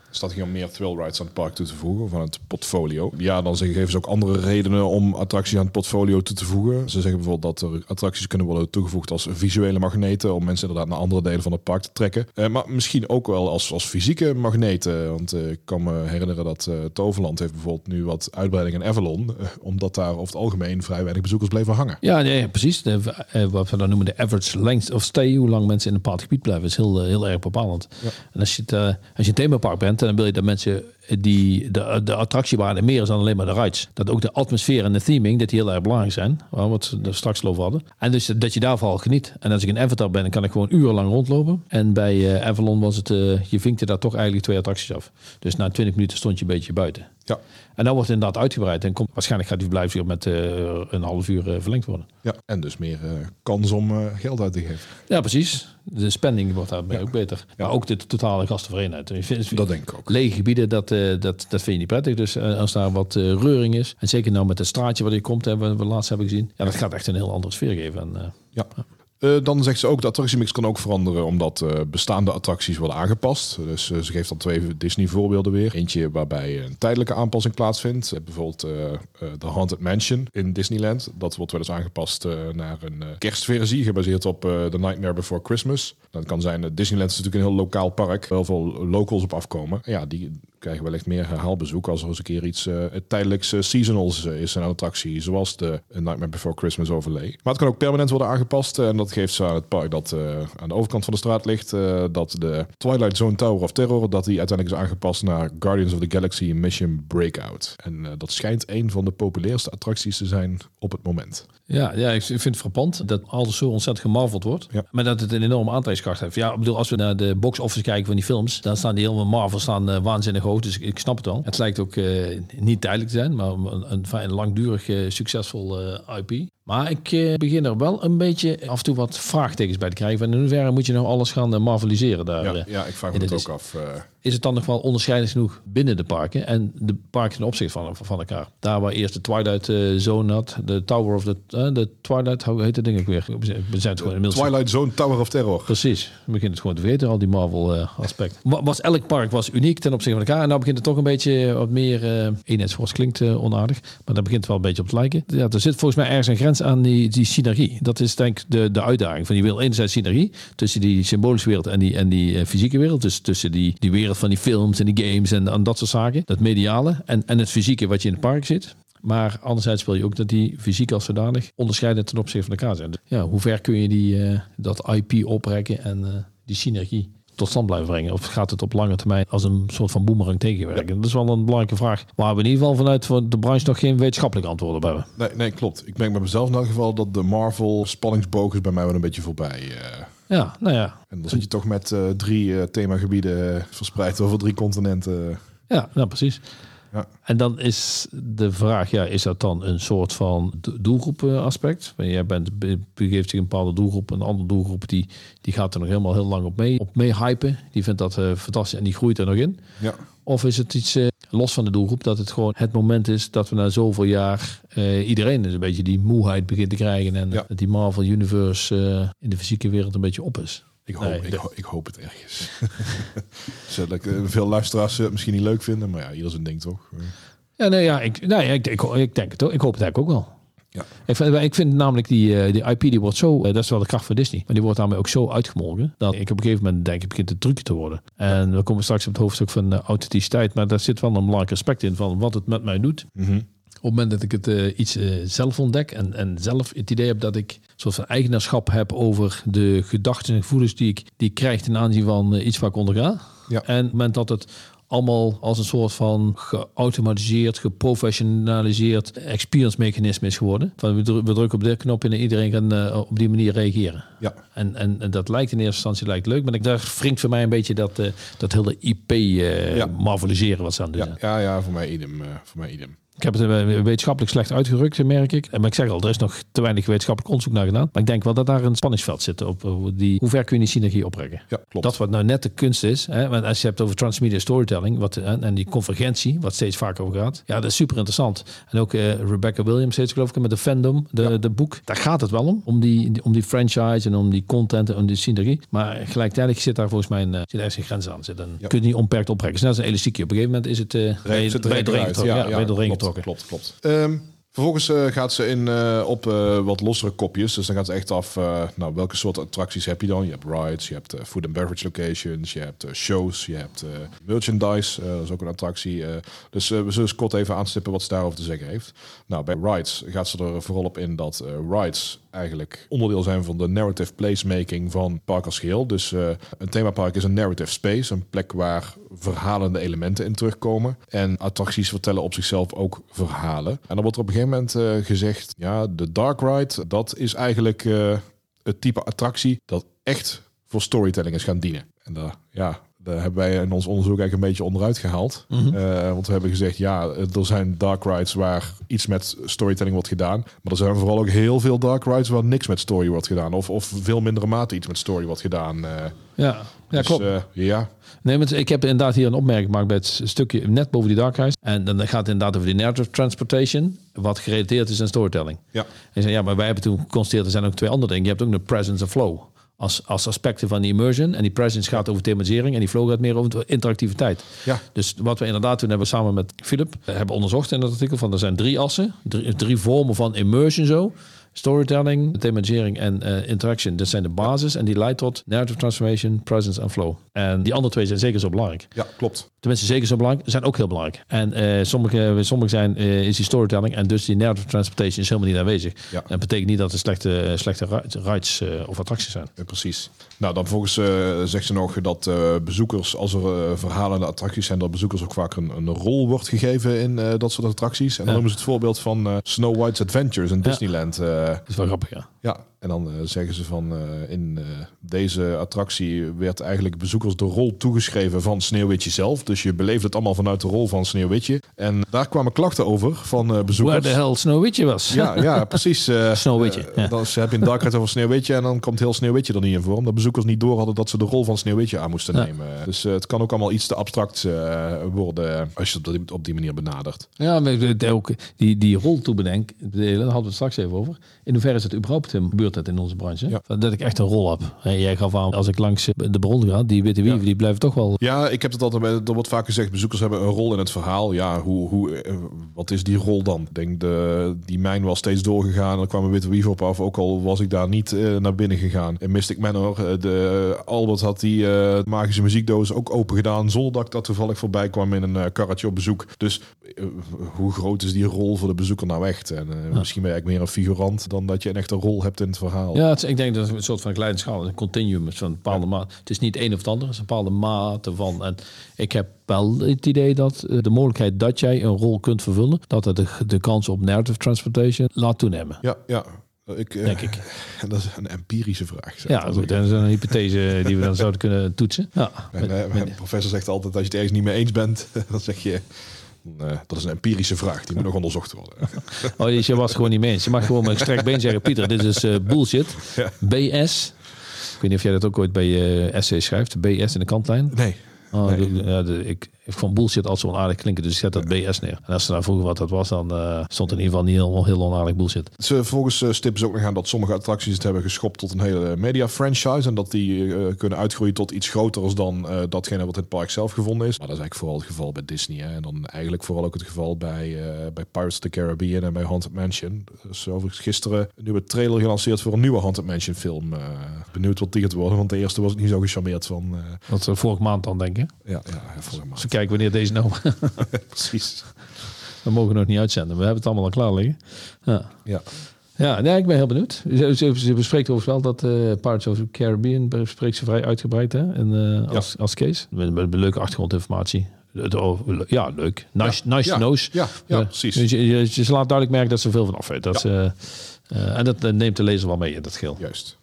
staat hier om meer thrill rides aan het park toe te voegen, van het portfolio. Ja, dan zeggen, geven ze ook andere redenen om attracties aan het portfolio toe te voegen. Ze zeggen bijvoorbeeld dat er attracties kunnen worden toegevoegd als visuele magneten, om mensen inderdaad naar andere delen van het park te trekken. Uh, maar misschien ook wel als, als fysieke magneten. Want uh, ik kan me herinneren dat uh, Toverland heeft bijvoorbeeld nu wat uitbreiding in Avalon, uh, omdat daar over het algemeen vrij weinig bezoekers bleven hangen. Ja, nee, precies. De, uh, wat we dan noemen de average length of stay, hoe lang mensen in een bepaald gebied blijven, is heel, uh, heel erg bepalend. Ja. En als je, het, uh, als je een themapark bent, dan wil je dat mensen die de, de attractiewaarde meer is dan alleen maar de rides. Dat ook de atmosfeer en de theming, dat die heel erg belangrijk zijn. Wat we er straks over hadden. En dus dat je daarvan geniet. En als ik in Avatar ben, dan kan ik gewoon urenlang rondlopen. En bij uh, Avalon was het, uh, je vinkte daar toch eigenlijk twee attracties af. Dus na twintig minuten stond je een beetje buiten. Ja. En dan wordt het inderdaad uitgebreid. En komt, waarschijnlijk gaat die verblijfsuur met uh, een half uur uh, verlengd worden. Ja, en dus meer uh, kans om uh, geld uit te geven. Ja, precies. De spending wordt daarbij ja. ook beter. Ja. Maar ook de totale gastenverenigheid. Dat denk ik ook. Lege gebieden, dat, uh, dat, dat vind je niet prettig. Dus uh, als daar wat uh, reuring is. En zeker nou met het straatje waar je komt, hebben we laatst hebben gezien. Ja, dat gaat echt een heel andere sfeer geven. En, uh, ja. ja. Uh, dan zegt ze ook, de attractiemix kan ook veranderen omdat uh, bestaande attracties worden aangepast. Dus uh, ze geeft dan twee Disney voorbeelden weer. Eentje waarbij een tijdelijke aanpassing plaatsvindt. Uh, bijvoorbeeld uh, uh, The Haunted Mansion in Disneyland. Dat wordt wel eens aangepast uh, naar een uh, kerstversie, gebaseerd op uh, The Nightmare Before Christmas. Dat kan zijn, uh, Disneyland is natuurlijk een heel lokaal park. Heel veel locals op afkomen. Ja, die krijgen wellicht meer herhaalbezoek als er eens een keer iets uh, tijdelijks uh, seasonals uh, is, een attractie, zoals de Nightmare Before Christmas overlay. Maar het kan ook permanent worden aangepast en dat geeft ze aan het park dat uh, aan de overkant van de straat ligt, uh, dat de Twilight Zone Tower of Terror, dat die uiteindelijk is aangepast naar Guardians of the Galaxy Mission Breakout. En uh, dat schijnt een van de populairste attracties te zijn op het moment. Ja, ja, ik vind het frappant dat alles zo ontzettend gemarveld wordt. Ja. Maar dat het een enorme aantrekkingskracht heeft. Ja, ik bedoel, als we naar de box-office kijken van die films, dan staan die helemaal Marvel staan uh, waanzinnig hoog. Dus ik, ik snap het wel. Het lijkt ook uh, niet tijdelijk te zijn, maar een, een, een langdurig uh, succesvol uh, I P. Maar ik uh, begin er wel een beetje af en toe wat vraagtekens bij te krijgen. Van in hoeverre moet je nou alles gaan uh, marveliseren daar? Ja, ja, ik vraag me het ook af. Uh... Is het dan nog wel onderscheidend genoeg binnen de parken en de parken ten opzichte van, van elkaar? Daar waar eerst de Twilight uh, Zone had, de Tower of the uh, de Twilight, hoe heet dat ding ook weer? We zijn het gewoon inmiddels. Twilight Zone Tower of Terror. Precies, we beginnen het gewoon te weten, al die Marvel uh, aspect. Was elk park was uniek ten opzichte van elkaar en nou begint het toch een beetje wat meer uh, eenheidsworst klinkt uh, onaardig, maar daar begint het wel een beetje op te lijken. Ja, er zit volgens mij ergens een grens aan die, die synergie. Dat is denk ik de, de uitdaging van die wil enerzijds synergie tussen die symbolische wereld en die, en die uh, fysieke wereld, dus tussen die, die wereld van die films en die games en, en dat soort zaken, dat mediale en, en het fysieke wat je in het park zit. Maar anderzijds wil je ook dat die fysiek als zodanig onderscheidend ten opzichte van elkaar zijn. Ja, hoe ver kun je die, uh, dat I P oprekken en uh, die synergie tot stand blijven brengen? Of gaat het op lange termijn als een soort van boemerang tegenwerken? Ja. Dat is wel een belangrijke vraag waar we in ieder geval vanuit de branche nog geen wetenschappelijk antwoord op hebben. Nee, nee, klopt. Ik merk bij mezelf in elk geval dat de Marvel spanningsboog is bij mij wel een beetje voorbij. Uh... Ja, nou ja. En dan zit je toch met uh, drie uh, themagebieden uh, verspreid over drie continenten. Ja, nou precies. Ja. En dan is de vraag, ja, is dat dan een soort van doelgroep aspect? Jij bent, begeeft zich een bepaalde doelgroep, een andere doelgroep die, die gaat er nog helemaal heel lang op mee, op mee hypen. Die vindt dat uh, fantastisch en die groeit er nog in. Ja. Of is het iets uh, los van de doelgroep, dat het gewoon het moment is dat we na zoveel jaar uh, iedereen dus een beetje die moeheid begint te krijgen en ja. die Marvel Universe uh, in de fysieke wereld een beetje op is? Ik hoop, nee, ik, ho- ik hoop het ergens. Zodat uh, veel luisteraars het misschien niet leuk vinden, maar ja, ieder zijn ding toch? Ja, nee, ja, ik, nee, ik, ik, ik denk het ook. Ik hoop het eigenlijk ook wel. Ja. Ik, vind, ik vind namelijk die, die I P die wordt zo, dat is wel de kracht van Disney, maar die wordt daarmee ook zo uitgemolken dat ik op een gegeven moment denk ik begint het trucje te worden. En we komen straks op het hoofdstuk van uh, authenticiteit, maar daar zit wel een belangrijk aspect in van wat het met mij doet. Mm-hmm. Op het moment dat ik het uh, iets uh, zelf ontdek en, en zelf het idee heb dat ik een soort van eigenaarschap heb over de gedachten en gevoelens die ik, die ik krijg ten aanzien van uh, iets waar ik onder ga. Ja. En op het moment dat het allemaal als een soort van geautomatiseerd, geprofessionaliseerd experience mechanisme is geworden. Van we, dru- we drukken op de knop en iedereen kan uh, op die manier reageren. Ja. En, en, en dat lijkt in eerste instantie lijkt leuk, maar daar wringt voor mij een beetje dat, uh, dat hele I P uh, ja. marveliseren wat ze aan doen. Ja, ja, ja, voor mij idem. Uh, voor mij idem. Ik heb het wetenschappelijk slecht uitgerukt, merk ik. Maar ik zeg al, er is nog te weinig wetenschappelijk onderzoek naar gedaan. Maar ik denk wel dat daar een spanningsveld zit. Op die, hoe ver kun je die synergie opbrengen? Ja, klopt. Dat wat nou net de kunst is. Hè, want als je hebt over transmedia storytelling wat, en die convergentie, wat steeds vaker over gaat. Ja, dat is super interessant. En ook uh, Rebecca Williams steeds geloof ik met de fandom, de, ja. de boek. Daar gaat het wel om. Om die, om die franchise en om die content en om die synergie. Maar gelijktijdig zit daar volgens mij een, uh, zit ergens een grens aan. Zit een, ja. Kun je niet onbeperkt opbrekken. Dus net als een elastiekje. Op een gegeven moment is het uh, bij, zit bij de ring getrokken. Ja, ja, bij de ring klopt, getrokken. Klopt, klopt. Um, Vervolgens uh, gaat ze in uh, op uh, wat lossere kopjes. Dus dan gaat ze echt af, uh, nou, welke soort attracties heb je dan? Je hebt rides, je hebt uh, food and beverage locations, je hebt uh, shows, je hebt uh, merchandise. Uh, dat is ook een attractie. Uh, dus uh, we zullen kort even aanstippen wat ze daarover te zeggen heeft. Nou, bij rides gaat ze er vooral op in dat uh, rides eigenlijk onderdeel zijn van de narrative placemaking van park als geheel. Dus uh, een themapark is een narrative space, een plek waar verhalende elementen in terugkomen. En attracties vertellen op zichzelf ook verhalen. En dan wordt er op een gegeven moment uh, gezegd, ja, de dark ride, dat is eigenlijk uh, het type attractie dat echt voor storytelling is gaan dienen. En daar, ja, daar hebben wij in ons onderzoek eigenlijk een beetje onderuit gehaald. Mm-hmm. Uh, want we hebben gezegd, ja, er zijn dark rides waar iets met storytelling wordt gedaan. Maar er zijn vooral ook heel veel dark rides waar niks met story wordt gedaan. Of, of veel mindere mate iets met story wordt gedaan. Uh, ja, ja dus, klopt. Uh, ja. Nee, maar ik heb inderdaad hier een opmerking gemaakt bij het stukje net boven die dark rides. En dan gaat het inderdaad over die narrative transportation, wat gerelateerd is aan storytelling. Ja. En zei, ja, maar wij hebben toen geconstateerd, er zijn ook twee andere dingen. Je hebt ook de presence en flow. Als, als aspecten van die immersion. En die presence gaat over thematisering. En die flow gaat meer over interactiviteit. Ja. Dus wat we inderdaad toen hebben samen met Philip hebben onderzocht in dat artikel. Van er zijn drie assen. Drie, drie vormen van immersion zo. Storytelling, thematisering en uh, interaction. Dat zijn de basis. En die leidt tot narrative transformation, presence en flow. En die andere twee zijn zeker zo belangrijk. Ja, klopt. Tenminste, zeker zo belangrijk. Zijn ook heel belangrijk. En uh, sommige, sommige zijn, uh, is die storytelling. En dus die narrative transportation is helemaal niet aanwezig. Ja. En dat betekent niet dat er slechte, slechte rides uh, of attracties zijn. Ja, precies. Nou, dan volgens uh, zegt ze nog dat uh, bezoekers, als er uh, verhalende attracties zijn, dat bezoekers ook vaak een, een rol wordt gegeven in uh, dat soort attracties. En dan ja. noemen ze het voorbeeld van uh, Snow White's Adventures in ja. Disneyland. Uh, dat is wel grappig, ja. Ja, en dan uh, zeggen ze van uh, in uh, deze attractie werd eigenlijk bezoekers de rol toegeschreven van Sneeuwwitje zelf. Dus je beleefde het allemaal vanuit de rol van Sneeuwwitje. En daar kwamen klachten over van uh, bezoekers. Waar de hel Sneeuwwitje was. Ja, ja precies. Uh, Sneeuwwitje. Uh, ja. Dan heb je een dark ride over Sneeuwwitje en dan komt heel Sneeuwwitje er niet in voor. Omdat bezoekers niet door hadden dat ze de rol van Sneeuwwitje aan moesten ja. nemen. Dus uh, het kan ook allemaal iets te abstract uh, worden als je het op die, op die manier benadert. Ja, maar ook die, die rol toebedenk, daar hadden we het straks even over. In hoeverre is het überhaupt gebeurt het in onze branche? Ja. Dat ik echt een rol heb. En jij gaf aan, als ik langs de bron ga, die witte wieven, ja. die blijven toch wel... Ja, ik heb het altijd, er wordt vaak gezegd, bezoekers hebben een rol in het verhaal. Ja, hoe, hoe, wat is die rol dan? Ik denk, de, die mijn was steeds doorgegaan. Er kwam een witte wieven op af, ook al was ik daar niet uh, naar binnen gegaan. En Mystic Manor, de, Albert had die uh, magische muziekdoos ook open gedaan, zonder dat ik dat toevallig voorbij kwam in een uh, karretje op bezoek. Dus uh, hoe groot is die rol voor de bezoeker nou echt? En uh, ja. misschien ben je eigenlijk meer een figurant dan dat je een echte rol hebt in het verhaal. Ja, het is, ik denk dat het een soort van kleine schaal, een continuum is van een bepaalde ja. maat. Het is niet één of het ander, het is een bepaalde mate van. En ik heb wel het idee dat de mogelijkheid dat jij een rol kunt vervullen, dat het de, de kans op narrative transportation laat toenemen. Ja, ja. Ik, uh, denk ik. Dat is een empirische vraag. Ja, goed, dat is een hypothese die we dan zouden kunnen toetsen. Ja. En, uh, mijn met, professor zegt altijd, als je het ergens niet mee eens bent, dan zeg je... Uh, dat is een empirische vraag, die moet nog onderzocht worden. Oh, dus je was gewoon niet mee eens. Je mag gewoon met een strek been zeggen, Pieter, dit is uh, bullshit. Ja. B S. Ik weet niet of jij dat ook ooit bij je uh, essay schrijft. B S in de kantlijn. Nee. Oh, nee. de, ja, de, ik, ik vond bullshit als zo onaardig klinken, dus ik zet dat B S neer. En als ze nou vroegen wat dat was, dan uh, stond in ieder geval niet heel, heel onaardig bullshit. Ze vervolgens uh, stippen ze ook nog aan dat sommige attracties het hebben geschopt tot een hele media franchise en dat die uh, kunnen uitgroeien tot iets groters dan uh, datgene wat in het park zelf gevonden is. Maar dat is eigenlijk vooral het geval bij Disney. Hè? En dan eigenlijk vooral ook het geval bij, uh, bij Pirates of the Caribbean en bij Haunted Mansion. Dus overigens gisteren een nieuwe trailer gelanceerd voor een nieuwe Haunted Mansion film. Uh, benieuwd wat die gaat worden, want de eerste was ik niet zo gecharmeerd van. Uh... Dat uh, vorige maand dan, denk ik. Ja, ja, vorige maand. Dus kijken wanneer deze nou... Precies. We mogen nog niet uitzenden. We hebben het allemaal al klaar liggen. Ja. Ja. Ja, nee, ik ben heel benieuwd. Ze, ze, ze bespreekt overigens wel dat uh, Pirates of the Caribbean bespreekt ze vrij uitgebreid hè? En, uh, als, ja. als case. Met, met, met leuke achtergrondinformatie. Ja, leuk. Nice, ja. nice ja. to knows. Ja, ja, ja. precies. Dus je, je, je laat duidelijk merken dat ze veel van af weet. Dat ja. ze, uh, en dat uh, neemt de lezer wel mee in dat geheel. Juist.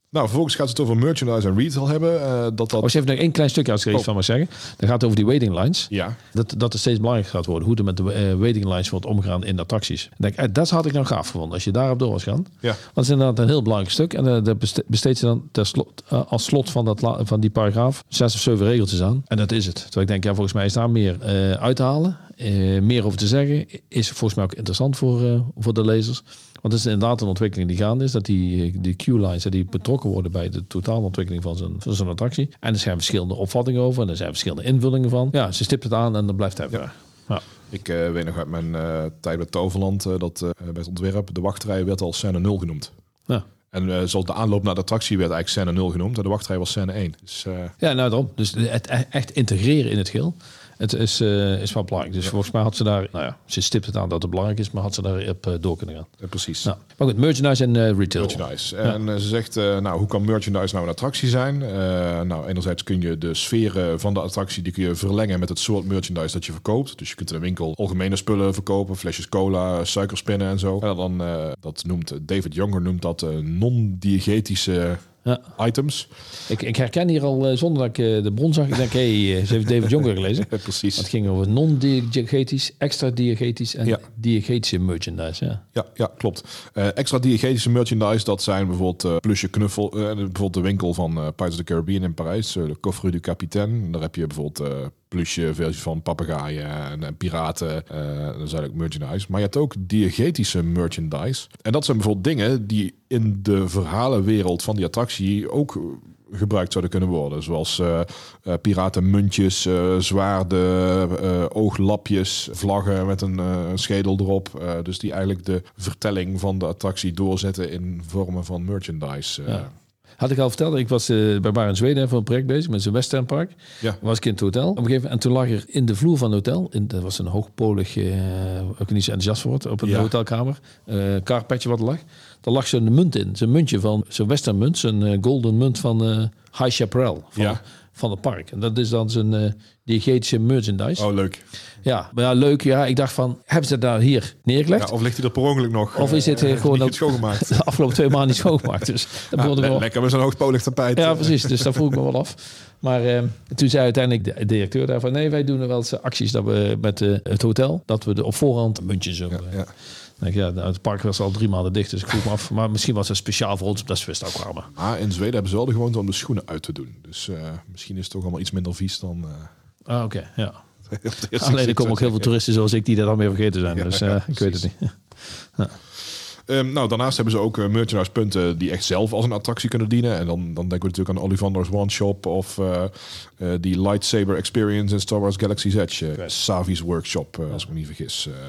Nou, vervolgens gaat het over merchandise en retail hebben. Uh, dat dat... Als je even nog één klein stukje als ik er iets oh. van mag zeggen. Dan gaat het over die waiting lines. Ja. Dat, dat het steeds belangrijker gaat worden. Hoe er met de uh, waiting lines wordt omgegaan in de attracties. Denk, uh, dat had ik nou gaaf gevonden. Als je daarop door was gaan. Ja. Want het is inderdaad een heel belangrijk stuk. En uh, dat besteedt ze dan ter slot, uh, als slot van, dat la- van die paragraaf zes of zeven regeltjes aan. En dat is het. Terwijl ik denk, ja, volgens mij is daar meer uh, uit te halen. Uh, meer over te zeggen. Is volgens mij ook interessant voor, uh, voor de lezers. Want het is inderdaad een ontwikkeling die gaande is. Dat die, die Q-lines die betrokken worden bij de totale ontwikkeling van zo'n, van zo'n attractie. En er zijn verschillende opvattingen over. En er zijn verschillende invullingen van. Ja, ze stipt het aan en dan blijft het. Ja. Ja. Ik uh, weet nog uit mijn uh, tijd bij Toverland uh, dat uh, bij het ontwerp de wachtrij werd al scène nul genoemd. Ja. En uh, zoals de aanloop naar de attractie werd eigenlijk scène nul genoemd. En de wachtrij was scène één. Dus, uh... Ja, nou daarom. Dus het echt integreren in het geheel. Het is, uh, is wel belangrijk. Dus ja. volgens mij had ze daar... Nou ja, ze stipt het aan dat het belangrijk is, maar had ze daarop uh, door kunnen gaan. Ja, precies. Nou, maar goed, merchandise en uh, retail. Merchandise. En ja. uh, ze zegt, uh, nou, hoe kan merchandise nou een attractie zijn? Uh, nou, enerzijds kun je de sferen van de attractie, die kun je verlengen met het soort merchandise dat je verkoopt. Dus je kunt in een winkel algemene spullen verkopen, flesjes cola, suikerspinnen en zo. En dan, uh, dat noemt, David Younger noemt dat uh, non-diegetische... Ja. items. Ik, ik herken hier al, uh, zonder dat ik uh, de bron zag, ik denk, hé, hey, ze heeft David Younger gelezen. Ja, precies. Het ging over non-diegetisch, extra diegetisch en ja. diegetische merchandise. Ja, ja, ja klopt. Uh, extra diegetische merchandise, dat zijn bijvoorbeeld uh, plusje knuffel, uh, bijvoorbeeld de winkel van uh, Pirates of the Caribbean in Parijs, uh, de Coffre du Capitaine. Daar heb je bijvoorbeeld... Uh, plusje versies van papegaaien en, en piraten. Uh, dat zijn ook merchandise. Maar je hebt ook diegetische merchandise. En dat zijn bijvoorbeeld dingen die in de verhalenwereld van die attractie ook gebruikt zouden kunnen worden. Zoals uh, uh, piratenmuntjes, uh, zwaarden, uh, ooglapjes, vlaggen met een uh, schedel erop. Uh, dus die eigenlijk de vertelling van de attractie doorzetten in vormen van merchandise. Uh. Ja. Had ik al verteld, ik was uh, bij Bar in Zweden voor een project bezig met zijn Westernpark. Ja. Was ik in het hotel. Op een gegeven moment, en toen lag er in de vloer van het hotel, in, dat was een hoogpolig, uh, ook niet zo enthousiast voor het, op een ja. hotelkamer, uh, carpetje wat er lag. Daar lag zo'n munt in, zo'n muntje van, zo'n Western munt, zo'n uh, golden munt van uh, High Chaparral. Van, ja. van het park. En dat is dan zijn uh, diegetische merchandise. Oh, leuk. Ja, maar ja, leuk. Ja, ik dacht van, hebben ze het daar hier neergelegd? Ja, of ligt hij er per ongeluk nog? Of is dit uh, gewoon niet schoongemaakt? De afgelopen twee maanden niet schoongemaakt. Dus dat ja, le- wel... Lekker met zo'n hoogpolig tapijt. Ja, precies. Dus dat vroeg ik me wel af. Maar uh, toen zei uiteindelijk de directeur daarvan, nee, wij doen er wel eens acties dat we met uh, het hotel, dat we de op voorhand muntjes op. Ja, ja. Denk, ja, nou, het park was al drie maanden dicht, dus ik vroeg me af. Maar misschien was het speciaal voor ons, omdat ze wist ook kwamen. Maar in Zweden hebben ze wel de gewoonte om de schoenen uit te doen. Dus uh, misschien is het toch allemaal iets minder vies dan... Uh... Ah, oké, okay, ja. Alleen er komen ook heel veel toeristen zoals ik die dat dan weer vergeten zijn. Ja, dus uh, ja, ik weet het niet. Ja. Um, nou, daarnaast hebben ze ook uh, merchandise punten die echt zelf als een attractie kunnen dienen. En dan, dan denken we natuurlijk aan Ollivander's One Shop of uh, uh, die Lightsaber Experience in Star Wars Galaxy's Edge. Uh, Savi's Workshop, uh, als ik me niet vergis. Uh,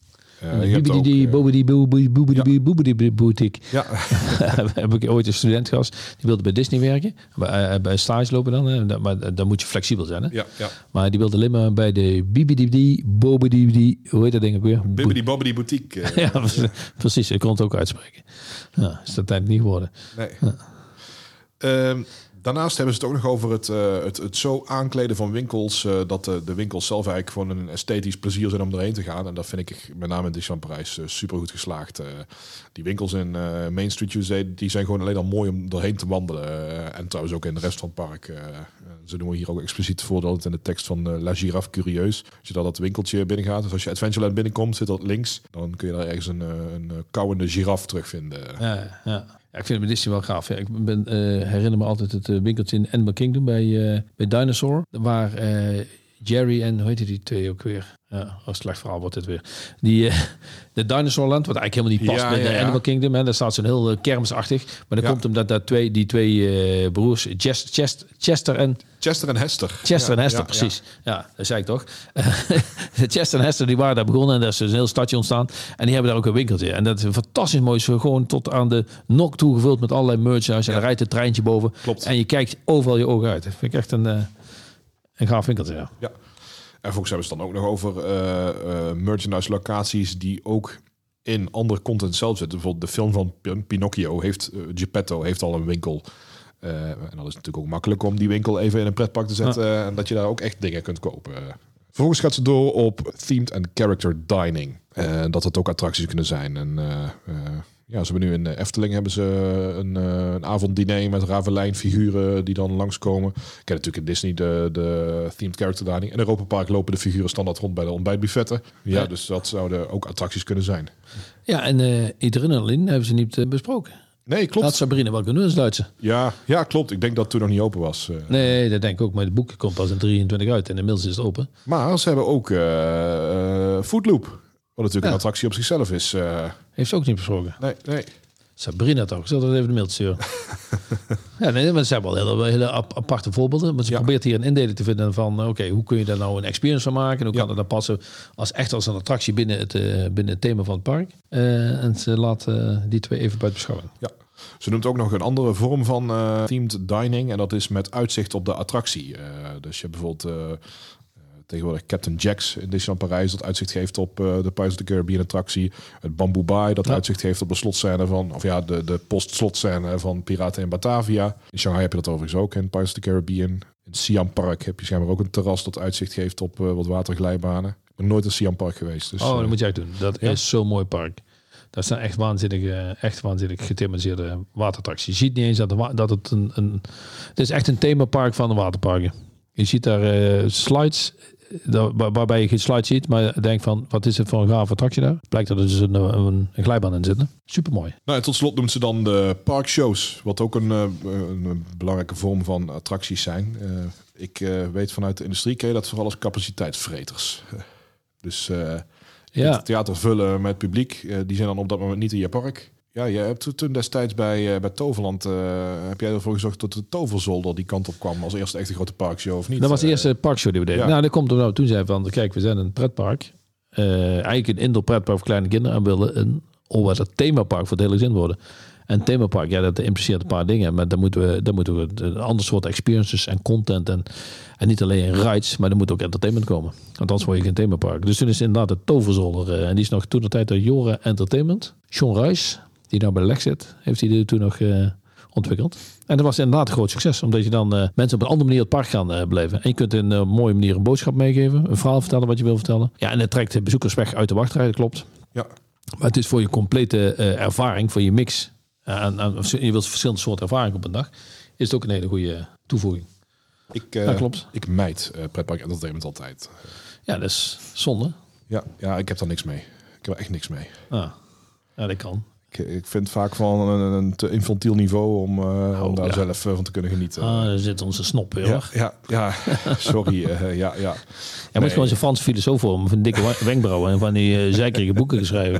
Uh, die boebedi boebedi boebedi boutique. Ja. Heb ik ooit een student gehad die wilde bij Disney werken, bij, bij stage lopen dan, hè. Maar dan moet je flexibel zijn, hè? Ja, ja. Maar die wilde alleen maar bij de bibidi bobedi, hoe heet dat ding ook weer? Bibidi Bobbidi Boutique. Uh, ja, ja, precies. Ik kon het ook uitspreken. Ja, is dat tijd niet geworden. Nee. Ja. Um, Daarnaast hebben ze het ook nog over het, uh, het, het zo aankleden van winkels, uh, dat de, de winkels zelf eigenlijk gewoon een esthetisch plezier zijn om erheen te gaan. En dat vind ik met name in Disneyland Parijs uh, super goed geslaagd. Uh, die winkels in uh, Main Street Tuesday, die zijn gewoon alleen al mooi om doorheen te wandelen. Uh, en trouwens ook in de rest van het park. Uh, ze doen we hier ook expliciet voor dat het in de tekst van uh, La Girafe Curieuse. Als je daar dat winkeltje binnen gaat, dus als je Adventureland binnenkomt, zit dat links. Dan kun je daar ergens een, een, een kauwende giraf terugvinden. Ja, ja. Ja, ik vind het bij Disney wel gaaf. Ja, ik ben, uh, herinner me altijd het uh, winkeltje in Animal Kingdom bij, uh, bij Dinosaur. Waar uh, Jerry en, hoe heet die twee ook weer? Ja, een slecht verhaal wordt dit weer. Die, uh, de Dinosaurland, wat eigenlijk helemaal niet past ja, bij ja, de ja. Animal Kingdom. Hè. Daar staat zo'n heel uh, kermisachtig. Maar dat ja. komt omdat daar twee, die twee uh, broers, Chester, Chester, Chester en... Chester en Hester. Chester ja, en Hester, ja, precies. Ja. ja, dat zei ik toch. Chester en Hester die waren daar begonnen en daar is dus een heel stadje ontstaan. En die hebben daar ook een winkeltje. En dat is een fantastisch mooi. Is gewoon tot aan de nok toegevuld met allerlei merchandise. En ja. dan rijdt het treintje boven. Klopt. En je kijkt overal je ogen uit. Dat vind ik echt een, uh, een gaaf winkeltje. Ja. ja. En volgens hebben ze het dan ook nog over uh, uh, merchandise locaties die ook in andere content zelf zitten. Bijvoorbeeld de film van Pinocchio heeft, uh, Geppetto heeft al een winkel. Uh, en dat is natuurlijk ook makkelijk om die winkel even in een pretpark te zetten. Ja. En dat je daar ook echt dingen kunt kopen. Vervolgens gaat ze door op themed en character dining. Uh, dat het ook attracties kunnen zijn. En uh, uh, Ja, ze hebben nu in de Efteling hebben ze een, uh, een avonddiner met Ravelijn figuren die dan langskomen. Ik ken natuurlijk in Disney de, de themed character dining. In Europa Park lopen de figuren standaard rond bij de ontbijtbuffetten. Ja, ja. Dus dat zouden ook attracties kunnen zijn. Ja, en uh, Adrenaline hebben ze niet uh, besproken. Nee, klopt. Laat Sabrina wel kunnen sluiten. Ja, ja, klopt. Ik denk dat het toen nog niet open was. Uh, nee, dat denk ik ook. Maar het boek komt pas in drieëntwintig uit en inmiddels is het open. Maar ze hebben ook uh, uh, Foodloop. Wat natuurlijk ja. een attractie op zichzelf is. Uh... Heeft ze ook niet besproken? Nee, nee. Sabrina toch? Ik zal dat even de mail sturen. ja, nee, maar ze hebben wel hele, hele aparte voorbeelden. Maar ze ja. probeert hier een indeling te vinden van... oké, okay, hoe kun je daar nou een experience van maken? En hoe ja. kan dat dan passen als echt als een attractie binnen het, uh, binnen het thema van het park? Uh, en ze laat uh, die twee even buiten beschouwing. Ja. Ze noemt ook nog een andere vorm van uh, themed dining. En dat is met uitzicht op de attractie. Uh, dus je hebt bijvoorbeeld... Uh, tegenwoordig Captain Jack's in Disneyland Parijs dat uitzicht geeft op uh, de Pirates of the Caribbean attractie. Het Bamboo Bay dat ja. uitzicht geeft op de slotscène van, of ja, de, de post-slotscène van Piraten in Batavia. In Shanghai heb je dat overigens ook in Pirates of the Caribbean. In Siam Park heb je schijnbaar ook een terras dat uitzicht geeft op uh, wat waterglijbanen. Ik ben nooit in Siam Park geweest. Dus, oh, dat uh, moet jij doen. Dat ja? is zo'n mooi park. Dat zijn echt waanzinnig, echt waanzinnig gethematiseerde waterattracties. Je ziet niet eens dat, de, dat het een, een... Het is echt een themapark van de waterparken. Je ziet daar uh, slides... Waar, waarbij je geen slide ziet, maar denk van, wat is het voor een gaaf attractie daar? Blijkt dat er dus een, een, een glijbaan in zit. Supermooi. Nou, tot slot noemen ze dan de parkshows, wat ook een, een, een belangrijke vorm van attracties zijn. Uh, ik uh, weet vanuit de industrie ken je dat vooral als capaciteitsvreters. Dus uh, ja. het theater vullen met publiek, uh, die zijn dan op dat moment niet in je park. Ja, je hebt toen destijds bij, uh, bij Toverland... Uh, heb jij ervoor gezorgd dat de Toverzolder die kant op kwam... als eerste echte grote parkshow, of niet? Dat was de eerste parkshow die we deden. Ja. Nou, dat komt omdat we toen zeiden van... kijk, we zijn een pretpark. Uh, eigenlijk een indoor pretpark voor kleine kinderen... en willen een all-weather themapark voor het hele zin worden. En themapark, ja, dat impliceert een paar dingen. Maar dan moeten we, dan moeten we een ander soort experiences en content... en, en niet alleen rides, maar er moet ook entertainment komen. Want anders word je geen themapark. Dus toen is inderdaad de Toverzolder... Uh, en die is nog toen de tijd door Jora Entertainment. Sean Ruijs... die nou bij de Leg zit, heeft hij die toen nog uh, ontwikkeld. En dat was inderdaad een groot succes. Omdat je dan uh, mensen op een andere manier het park gaan uh, beleven. En je kunt in een uh, mooie manier een boodschap meegeven. Een verhaal vertellen wat je wil vertellen. Ja, en het trekt bezoekers weg uit de wachtrij, dat klopt. Ja. Maar het is voor je complete uh, ervaring, voor je mix. Uh, en, en je wilt verschillende soorten ervaring op een dag. Is het ook een hele goede toevoeging. Ik, uh, ja, klopt. Ik mijd uh, pretpark entertainment altijd. Ja, dat is zonde. Ja, ja, ik heb daar niks mee. Ik heb er echt niks mee. Ah, ja, dat kan. Ik vind vaak van een, een te infantiel niveau om, uh, oh, om daar ja. zelf van te kunnen genieten. Ah, daar zit onze snop weer. Ja, ja, ja, sorry. uh, ja, ja. Jij nee. moet gewoon zo'n Franse filosoof vormen van dikke wenkbrauwen en van die uh, zeikerige boeken geschreven.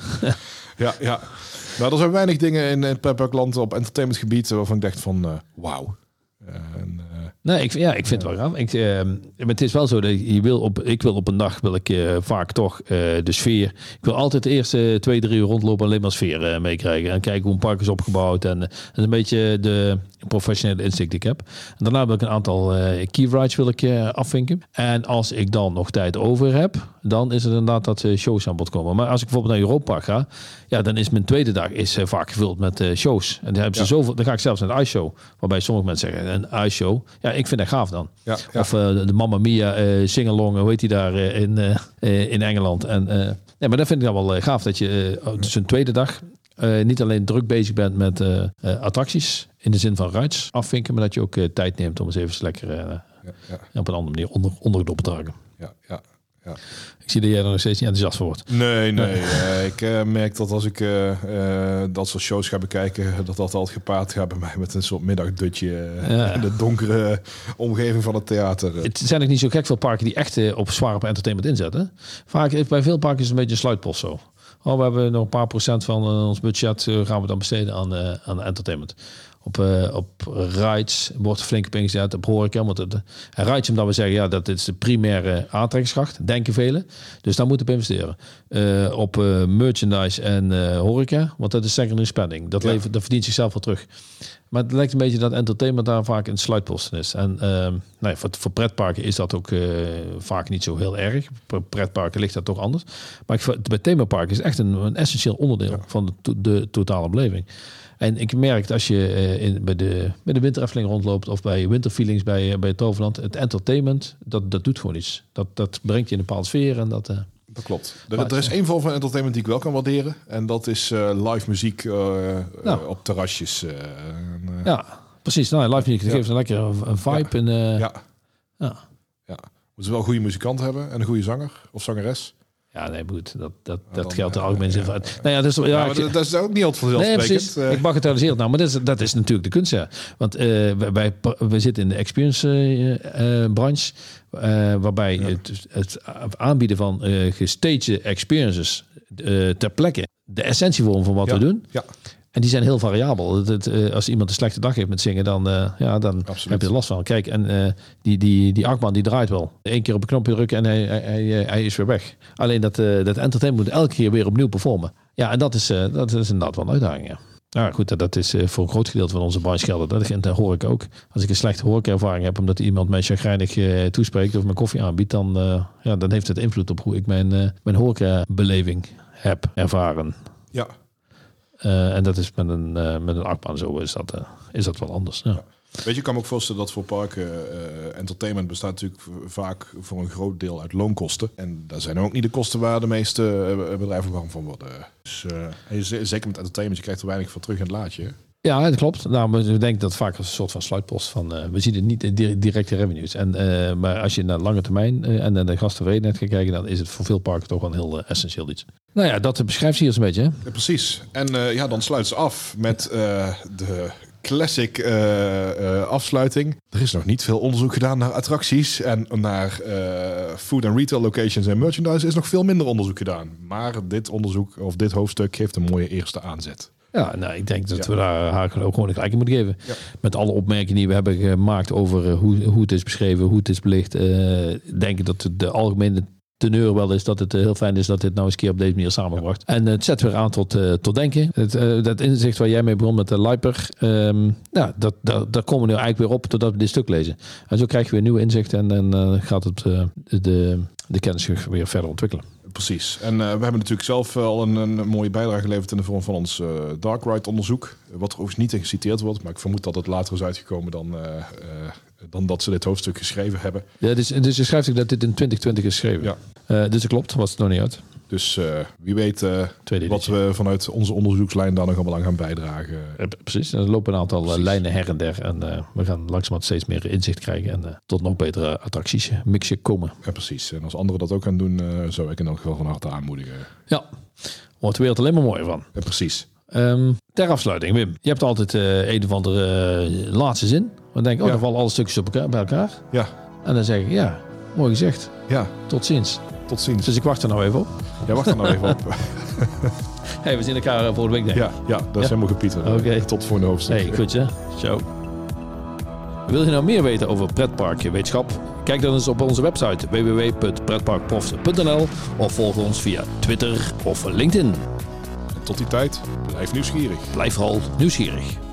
ja, ja. Nou, er zijn weinig dingen in het pretparkland op entertainmentgebied waarvan ik dacht van uh, wauw. En, uh, nee, ik, ja, ik vind het wel gaaf. Ik, uh, het is wel zo dat je wil op, ik wil op een dag wil ik uh, vaak toch uh, de sfeer. Ik wil altijd de eerste twee, drie uur rondlopen en alleen maar sfeer uh, meekrijgen. En kijken hoe een park is opgebouwd. En, uh, en een beetje de professionele instinct die ik heb. En daarna wil ik een aantal uh, key rides wil ik, uh, afvinken. En als ik dan nog tijd over heb, dan is het inderdaad dat uh, shows aan bod komen. Maar als ik bijvoorbeeld naar Europa Park ga, ja, dan is mijn tweede dag is, uh, vaak gevuld met uh, shows. En dan hebben ze ja. zoveel. Dan ga ik zelfs naar de ice show, waarbij sommige mensen zeggen een ice show. Ja, ik vind dat gaaf dan. Ja, ja. Of uh, de Mamma Mia uh, singalong, hoe heet die daar uh, in, uh, uh, in Engeland. En uh, ja, maar dat vind ik dan wel uh, gaaf dat je uh, dus een tweede dag uh, niet alleen druk bezig bent met uh, uh, attracties in de zin van rides afvinken, maar dat je ook uh, tijd neemt om eens even lekker uh, ja, ja. op een andere manier onder, onder de dop te dragen. Ja, ja. Ja. Ik zie dat jij er nog steeds niet enthousiast voor wordt. Nee, nee. uh, ik uh, merk dat als ik uh, uh, dat soort shows ga bekijken, dat dat altijd gepaard gaat bij mij met een soort middagdutje uh, ja. in de donkere omgeving van het theater. Het zijn ook niet zo gek veel parken die echt uh, op zwaar op entertainment inzetten. Vaak bij veel parken is het een beetje een sluitpost zo. Oh, we hebben nog een paar procent van uh, ons budget uh, gaan we dan besteden aan, uh, aan entertainment. Op, uh, op rides wordt flink op ingezet, op horeca. Want het, en rides, omdat we zeggen, ja, dat is de primaire aantrekkingskracht, denken velen. Dus daar moeten we op investeren. Uh, op uh, merchandise en uh, horeca, want dat is secondary spending. Dat, ja. levert, dat verdient zichzelf wel terug. Maar het lijkt een beetje dat entertainment daar vaak een sluitposten is. En uh, nou ja, voor, voor pretparken is dat ook uh, vaak niet zo heel erg. Voor pretparken ligt dat toch anders. Maar ik, bij themaparken is echt een, een essentieel onderdeel ja. van de, to, de totale beleving. En ik merk dat als je uh, in, bij de, bij de Winter Efteling rondloopt of bij Winterfeelings bij, bij Toverland, het entertainment, dat, dat doet gewoon iets. Dat, dat brengt je in een bepaalde sfeer. En dat, uh... Dat klopt. Er, er is één vorm van entertainment die ik wel kan waarderen. En dat is uh, live muziek uh, nou. uh, op terrasjes. Uh, en, uh, ja, precies. Nou, live muziek ja. geeft een lekker een vibe. Ja. En, uh, ja. Ja. ja. Moeten wel een goede muzikant hebben en een goede zanger of zangeres. Ja, nee, goed. Dat, dat, ja, dat dan, geldt er uh, algemeen ja, ja, ja. Nou ja, dus, ja, ja, dat, dat is ook niet altijd vanzelfsprekend. Nee, precies. Ik bagatelliseer het nou, maar dat is, dat is natuurlijk de kunst, ja. Want uh, wij, wij, wij zitten in de experience uh, uh, branche, uh, waarbij ja. het, het aanbieden van uh, gestaged experiences uh, ter plekke de essentie vormen van wat ja. we doen. Ja. En die zijn heel variabel. Het, het, uh, als iemand een slechte dag heeft met zingen, dan, uh, ja, dan heb je er last van. Kijk, en uh, die, die, die achtbaan die draait wel. Eén keer op een knopje drukken en hij, hij, hij, hij is weer weg. Alleen dat, uh, dat entertainment moet elke keer weer opnieuw performen. Ja, en dat is, uh, dat is inderdaad wel een uitdaging. Ja. Ja, goed, dat, dat is uh, voor een groot gedeelte van onze branche gelden. Dat, dat hoor ik ook. Als ik een slechte horecaervaring heb, omdat iemand mij chagrijnig uh, toespreekt of mijn koffie aanbiedt, dan, uh, ja, dan heeft het invloed op hoe ik mijn, uh, mijn horecabeleving heb ervaren. Ja. Uh, en dat is met een, uh, met een achtbaan zo is dat, uh, is dat wel anders. Ja. Ja. Weet je, ik kan me ook voorstellen dat voor parken uh, entertainment bestaat natuurlijk vaak voor een groot deel uit loonkosten. En dat zijn ook niet de kosten waar de meeste uh, bedrijven warm van worden. Dus uh, zeker met entertainment, je krijgt er weinig van terug in het laadje. Ja, dat klopt. Nou, maar we denken dat vaak als een soort van sluitpost van, uh, we zien het niet in directe revenues. En, uh, maar als je naar lange termijn uh, en naar de gasttevredenheid gaat kijken, dan is het voor veel parken toch wel een heel uh, essentieel iets. Nou ja, dat beschrijft ze hier eens een beetje. Hè? Ja, precies. En uh, ja, dan sluit ze af met uh, de classic uh, uh, afsluiting. Er is nog niet veel onderzoek gedaan naar attracties en naar uh, food and retail locations en merchandise. Er is nog veel minder onderzoek gedaan. Maar dit onderzoek of dit hoofdstuk geeft een mooie eerste aanzet. Ja, nou, ik denk dat ja. we daar haar ook gewoon een gelijk in moeten geven. Ja. Met alle opmerkingen die we hebben gemaakt over uh, hoe, hoe het is beschreven, hoe het is belicht. Uh, denk ik dat de algemene teneur wel is dat het uh, heel fijn is dat dit nou eens een keer op deze manier samengebracht. Ja. En uh, het zet weer aan tot, uh, tot denken. Het, uh, dat inzicht waar jij mee begon met de Lijper, um, ja, dat, dat, daar komen we nu eigenlijk weer op totdat we dit stuk lezen. En zo krijg je weer nieuwe inzicht en dan uh, gaat het uh, de, de kennis weer verder ontwikkelen. Precies. En uh, we hebben natuurlijk zelf al een, een mooie bijdrage geleverd in de vorm van ons uh, Dark Ride onderzoek. Wat er overigens niet in geciteerd wordt, maar ik vermoed dat het later is uitgekomen dan, uh, uh, dan dat ze dit hoofdstuk geschreven hebben. Ja, dus, dus je schrijft ook dat dit in twintig twintig is geschreven. Ja. Uh, dus dat klopt, was het nog niet uit. Dus uh, wie weet uh, wat we vanuit onze onderzoekslijn daar nog allemaal aan gaan bijdragen. Ja, precies, er lopen een aantal precies. lijnen her en der. En uh, we gaan langzamerhand steeds meer inzicht krijgen. En uh, tot nog betere attracties mixen komen. Ja, precies. En als anderen dat ook gaan doen, uh, zou ik in elk geval van harte aanmoedigen. Ja, wordt de wereld alleen maar mooier van. Ja, precies. Um, ter afsluiting, Wim. Je hebt altijd uh, een of andere uh, laatste zin. We denken, oh, ja. dan vallen alle stukjes op elkaar, bij elkaar. Ja. En dan zeg ik, ja, mooi gezegd. Ja. Tot ziens. Tot ziens. Dus ik wacht er nou even op. Ja, wacht er nou even op. Hey, we zien elkaar volgende week, denk ik. Ja, ja, dat is ja. helemaal goed, Pieter. Oké. Okay. Tot voor een hoofdstuk. Hey, goed hè. Ciao. Wil je nou meer weten over pretparkwetenschap? Kijk dan eens op onze website w w w punt pretparkprofs punt n l of volg ons via Twitter of LinkedIn. En tot die tijd, blijf nieuwsgierig. Blijf vooral nieuwsgierig.